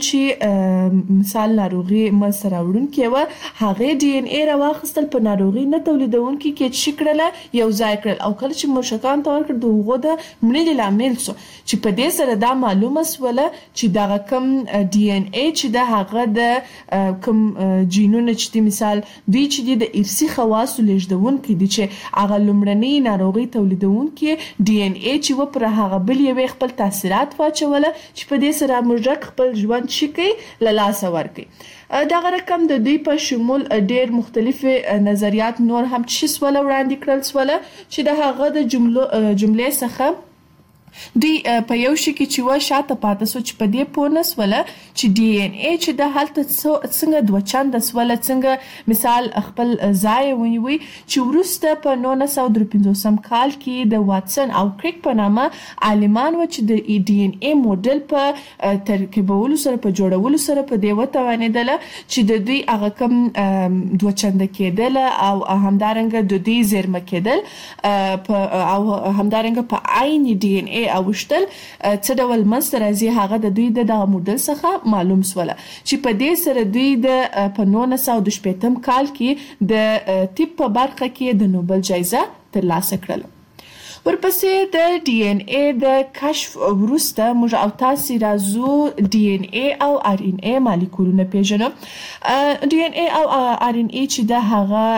چې مثال ناروغي مسته راوړونکې و هغه ډي ان اي راواخیستل په ناروغي نه تولیدونکي کې چې کړله یو ځای کړل او کله چې موږکان ته ورکړ دغه د مړینې لامل سو چې په دې سره دا معلومه سوله چې دغه کم ډي ان اي چې د هغه د کم جینونه چې مثال دوی چې د ارثي خواصو لیږدونکي دي چې هغه لومړنۍ ناروغي تولیدونکي ډي ان اي چې و پر هغه بل یو خپل تاثیرات واچوله چې په سره موږک خپل ژوند شي له لاسه ورکړي. دغه رقم د دوی په شمول ډېر مختلف نظریات نور هم چې سوال وړاندې کړل سوال چې د هغه د جملو جملې څخه دوی په یو شي کې چې و شاته پاتې سو چې په دې پونه سوله چې ډي ان اي چې د حالت څنګه دوه چند سوله څنګه مثال خپل ځای ونیوي چې ورسته په نولس سوه درې پنځوسم کال کې د واتسن او کریک په نامه عالمان و چې د ډي ان اي موډل په ترکیبولو سره په جوړولو سره په دې وتوانیدله چې د دوی هغه کم دوه چند کېدل او همدارنګه د دوی زیرمه کېدل او همدارنګه په عین ډي ان اي ای اوشتل څه ډول منځته راځي هغه د دوی د دغه موډل څخه معلوم سوله چې په دې سره دوی د په نولس سوه شپږم کال کې د طب په برخه کې د نوبل جایزه ترلاسه کړله. ورپسې د ډي ان اي د کشف وروسته موږ او تاسو راځو ډي ان اي او ار ان اي مالیکولونه پیژنو. ډي ان اي او ار ان اي چې د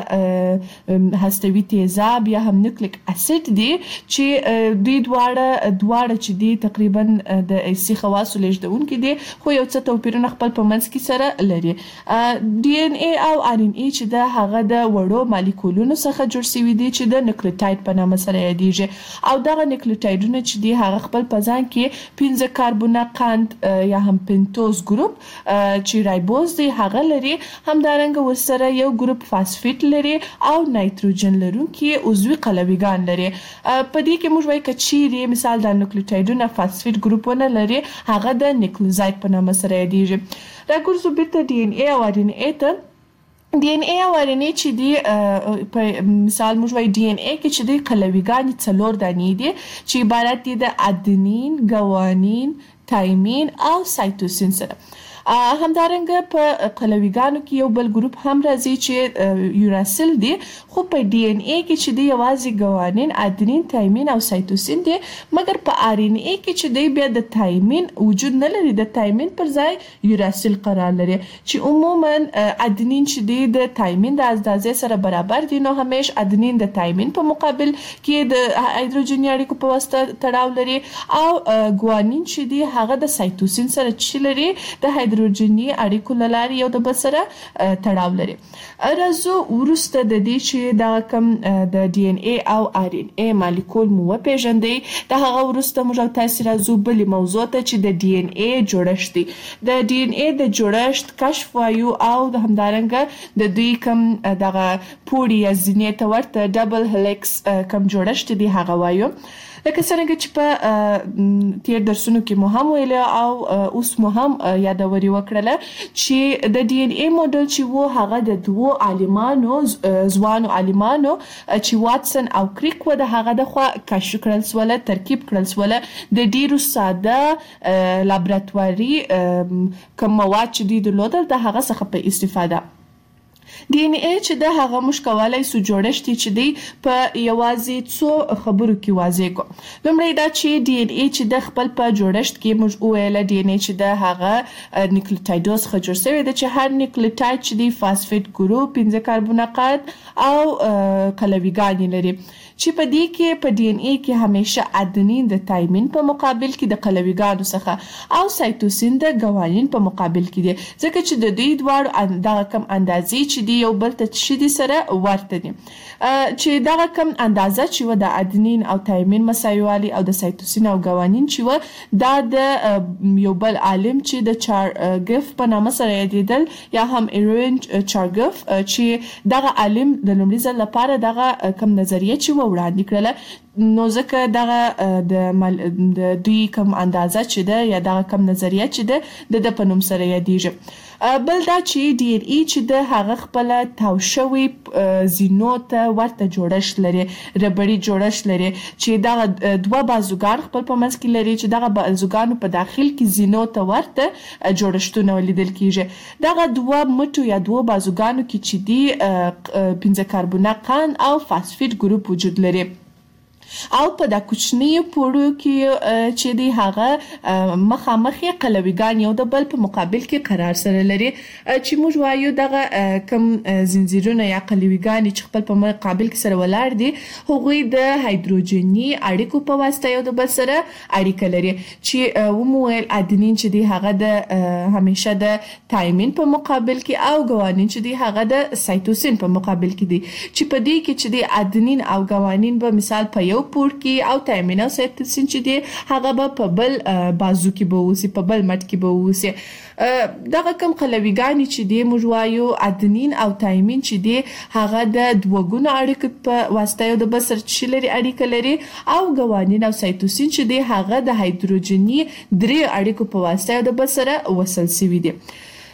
هغه هستوي تیزاب یا هم نیوکلیک اسید دي چې دوی دواړه دواړه چې دي تقریبا د حسي خواصو لېږدونکي دي خو یو څه توپیرونه خپل په منځ کې سره لري. ډي ان اي او ار ان اي چې د هغه د وړو مالیکولونو څخه جوړ شوي دي چې د نیوکلیوټاید په نامه سره یادیږي او دغه نیوکلیوټایډونه چې دی هغه خپل په ځان کې پنځه کاربونه قند یا هم پنتوز ګروپ چې رایبوز دی هغه لري، همدارنګه ورسره یو ګروپ فاسفیټ لري او نایتروجن لرونکي عضوي قلویګان لري. په دې کې موږ وایو که چیرې مثال د نیوکلیوټایډونه فاسفیټ ګروپونه لري هغه د نیوکلیوزاید په نامه سره یادیږي. راګرځو بیرته ډي ان اي او ار ان اي ته. ډي ان اي او ار ان اي چې دی په مثال موږ وایو ډي ان اي کې چې دی قلویګانې څلور دانې دي چې عبارت دي د ادنین، ګوانین، تایمین او سایتوسین سره. همدارنګه په قلویګانو کې یو بل ګروپ هم راځي چې یوراسیل دی، خو په ډي ان اي کې چې دی یوازې ګوانین، ادنین، تایمین او سایتوسین دی، مګر په ار ان اي کې چې دی بیا د تایمین وجود نه لري، د تایمین پر ځای یوراسیل قرار لري چې عموما ادنین چې دی د تایمین د اندازې سره برابر دي، نو همیش ادنین د تایمین په مقابل کې د هایدروجني اړیکو په واسطه تړاو لري او ګوانین چې دی هغه د سایتوسین سره چې لري د هایدروجني اړیکو له لارې یو د بل سره تړاو لري. راځو وروسته د دې چې دا کوم د ډي ان اي او ار ان اي مالیکول مو وپېژندئ، د هغه وروسته موږ تاسو راځو بلې موضوع ته چې د ډي ان اي جوړښت دی. د ډي ان اي د جوړښت کشف وایو او د همدارنګه د دوی کوم دغه پوړي یا زینې ته ورته ډبل هلیکس کوم جوړښت دی هغه وایو. لکه څنګه چې په تیر درسونو کې مو هم ویل او اوس مو هم یادوري وکړله چې د ډي ان اي موډل چې وو هغه د دوو عالمانو ځوانو عالمانو چې واتسن او کریک و د هغه د خوا کشف کړل سوله، ترکیب کړل سوله د ډیرو ساده لابراتواري کوم مواد چې دوی درلودل د هغه څخه په استفاده. ډي ان اي چې د هغه موږ کولای سو جوړښت چې دی په یوازې څو خبرو کې واضح کو. لومړی دا چې ډي ان اي چې د خپل په جوړښت کې موږ وویل ډي ان اي چې د هغه نیوکلیوټایډز څخه جوړ شوی دی چې هر نیوکلیوټاید چې دی فاسفیټ ګروپ، پنځه کاربونه قند او قلویګان لري چې په دې کې په ډي ان اي کې همیشه ادنین د تایمین په مقابل کې د قلویګانو څخه او سایتوسین د ګوانین په مقابل کې دي، ځکه چې د دوی دواړو دغه کم اندازې چې دی یو بل ته چې دي سره ورته دي، چې دغه کم اندازه چې و د ادنین او تایمین مساوي او د سایتوسین او ګوانین چې و دا د یو بل عالم چې د چارګف په نامه سره یادېدل یا هم ایرین چارګف چې دغه عالم د لومړي ځل لپاره دغه کم نظریه چې و وړاندې کړله، نو ځکه دغه د دوی کم اندازه چې ده یا دغه کم نظریه چې ده د د په نوم سره یادیږي. بل دا چې ډي ان اي چې د هغه خپل تاو شوی زینو ته ورته جوړښت لري، ربړي جوړښت لري چې دغه دوه بازوګان خپل په منځ کې لري چې دغه بازوګانو په داخل کې زینو ته ورته جوړښتونه ولیدل کیږي. دغه دوه مټو یا دوه بازوګانو کې چې دی پنځه کاربونه قند او فاسفیټ ګروپ وجود لري او په دا کوچنی پوړو کې چې دی هغه مخامخ قلویګان یو د بل په مقابل کې قرار سره لري، چې موږ وایو دغه کم زنجیرونه یا قلویګان چې خپل په مقابل کې سره ولاړ دي هغوی د هایدروجني اړیکو په واسطه یو د بل سره اړیکه لري، چې ومویل ادنین چې دی هغه د همیشه د تایمین په مقابل کې او ګوانین چې دی هغه د سایتوسین په مقابل کې دي، چې په دې کې چې دی ادنین او ګوانین به مثال په یو پور کې او تایمین او سایتوسین چې دی هغه به په بل بازو کې به اوسي، په بل مټ کې به اوسي. دغه کم قلویګان چې دی موږ وایو ادنین او تایمین چې دی هغه د دوګونو اړیکو په واسطه یو د بل سره چې لري اړیکه لري او ګوانین او سایتوسین چې دی هغه د هایدروجني درې اړیکو په واسطه یو د بل سره وصل شوي دي.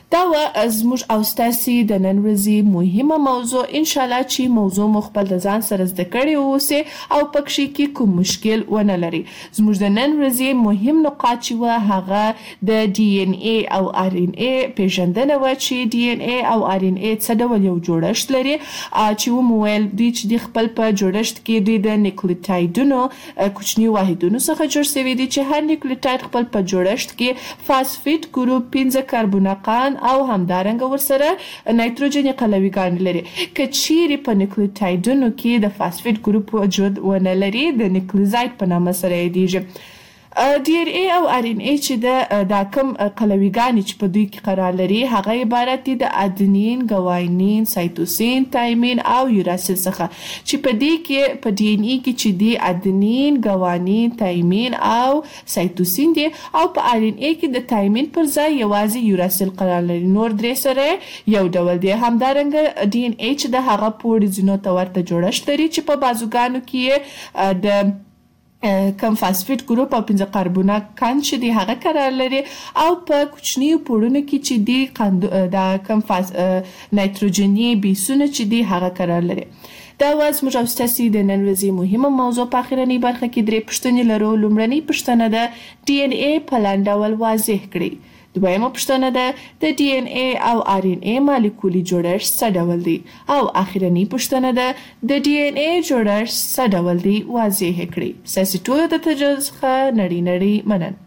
دا و زموږ او ستاسو د نن ورځې مهمه موضوع ان شاء الله چې موضوع مخبل د ځان سره زده کړی اوسه او پکې کې کوم مشکل ونه لري. زموږ د نن ورځې مهم نقاط چې و هغه د ډي ان اي او ار ان اي پیژندنه و چې ډي ان اي او ار ان اي څه ډول یو جوړښت لري چې و مویل دوی چې د خپل په جوړښت کې د نیوکلیوټایډونو کوچني واحدونو څخه جوړ شوی دي چې هر نیوکلیوټاید خپل په جوړښت کې فاسفیټ ګروپ پنځه کاربونقان او همدارنګه ورسره نایتروجن قلویګان لري. که چیرې په نیوکلیوټایډونو کې د فاسفیټ ګروپ وجود ونه لري د نیوکلیوزاید په نامه سره یادیږي. ډي ان اي او ار ان اي چې د دا کوم قلویګان چې په دوی کې قرار لري هغه عبارت دي د ادنین، ګواینین، سایتوسین، تایمین او یوراسیل څخه چې په دې کې په ډي ان اي کې چې دی ادنین، ګوانین، تایمین او سایتوسین دي او په ار ان اي کې د تایمین پر ځای یوازې یوراسیل قرار لري. نور درې سره یو ډول دي. همدارنګه ډي ان اي چې د هغه پوړ ځینو ته ورته جوړښت لري چې په بازوګانو کې د کم فاسفیټ ګروپ او پنځه کاربونقان چې دی هغه قرار لري او په کوچنی پوړونو کې چې دی دا کم فاس نایتروجني بیسونه چې دی هغه قرار لري. دا واز موږ او ستاسو د نن ورځې مهمه موضوع په اخرنۍ برخه کې درې پوښتنې لرو. لومړنۍ پوښتنه ده ډي ان اي په لاندې ډول واضح کړئ. دویمه پوښتنه ده د ډي ان اي او ار ان اي مالیکولي جوړښت څه ډول دی او اخرنۍ پوښتنه ده د ډي ان اي جوړښت څه ډول دی واضح کړئ. ستاسو ټول د تجربه څخه نړۍ نړۍ مننه.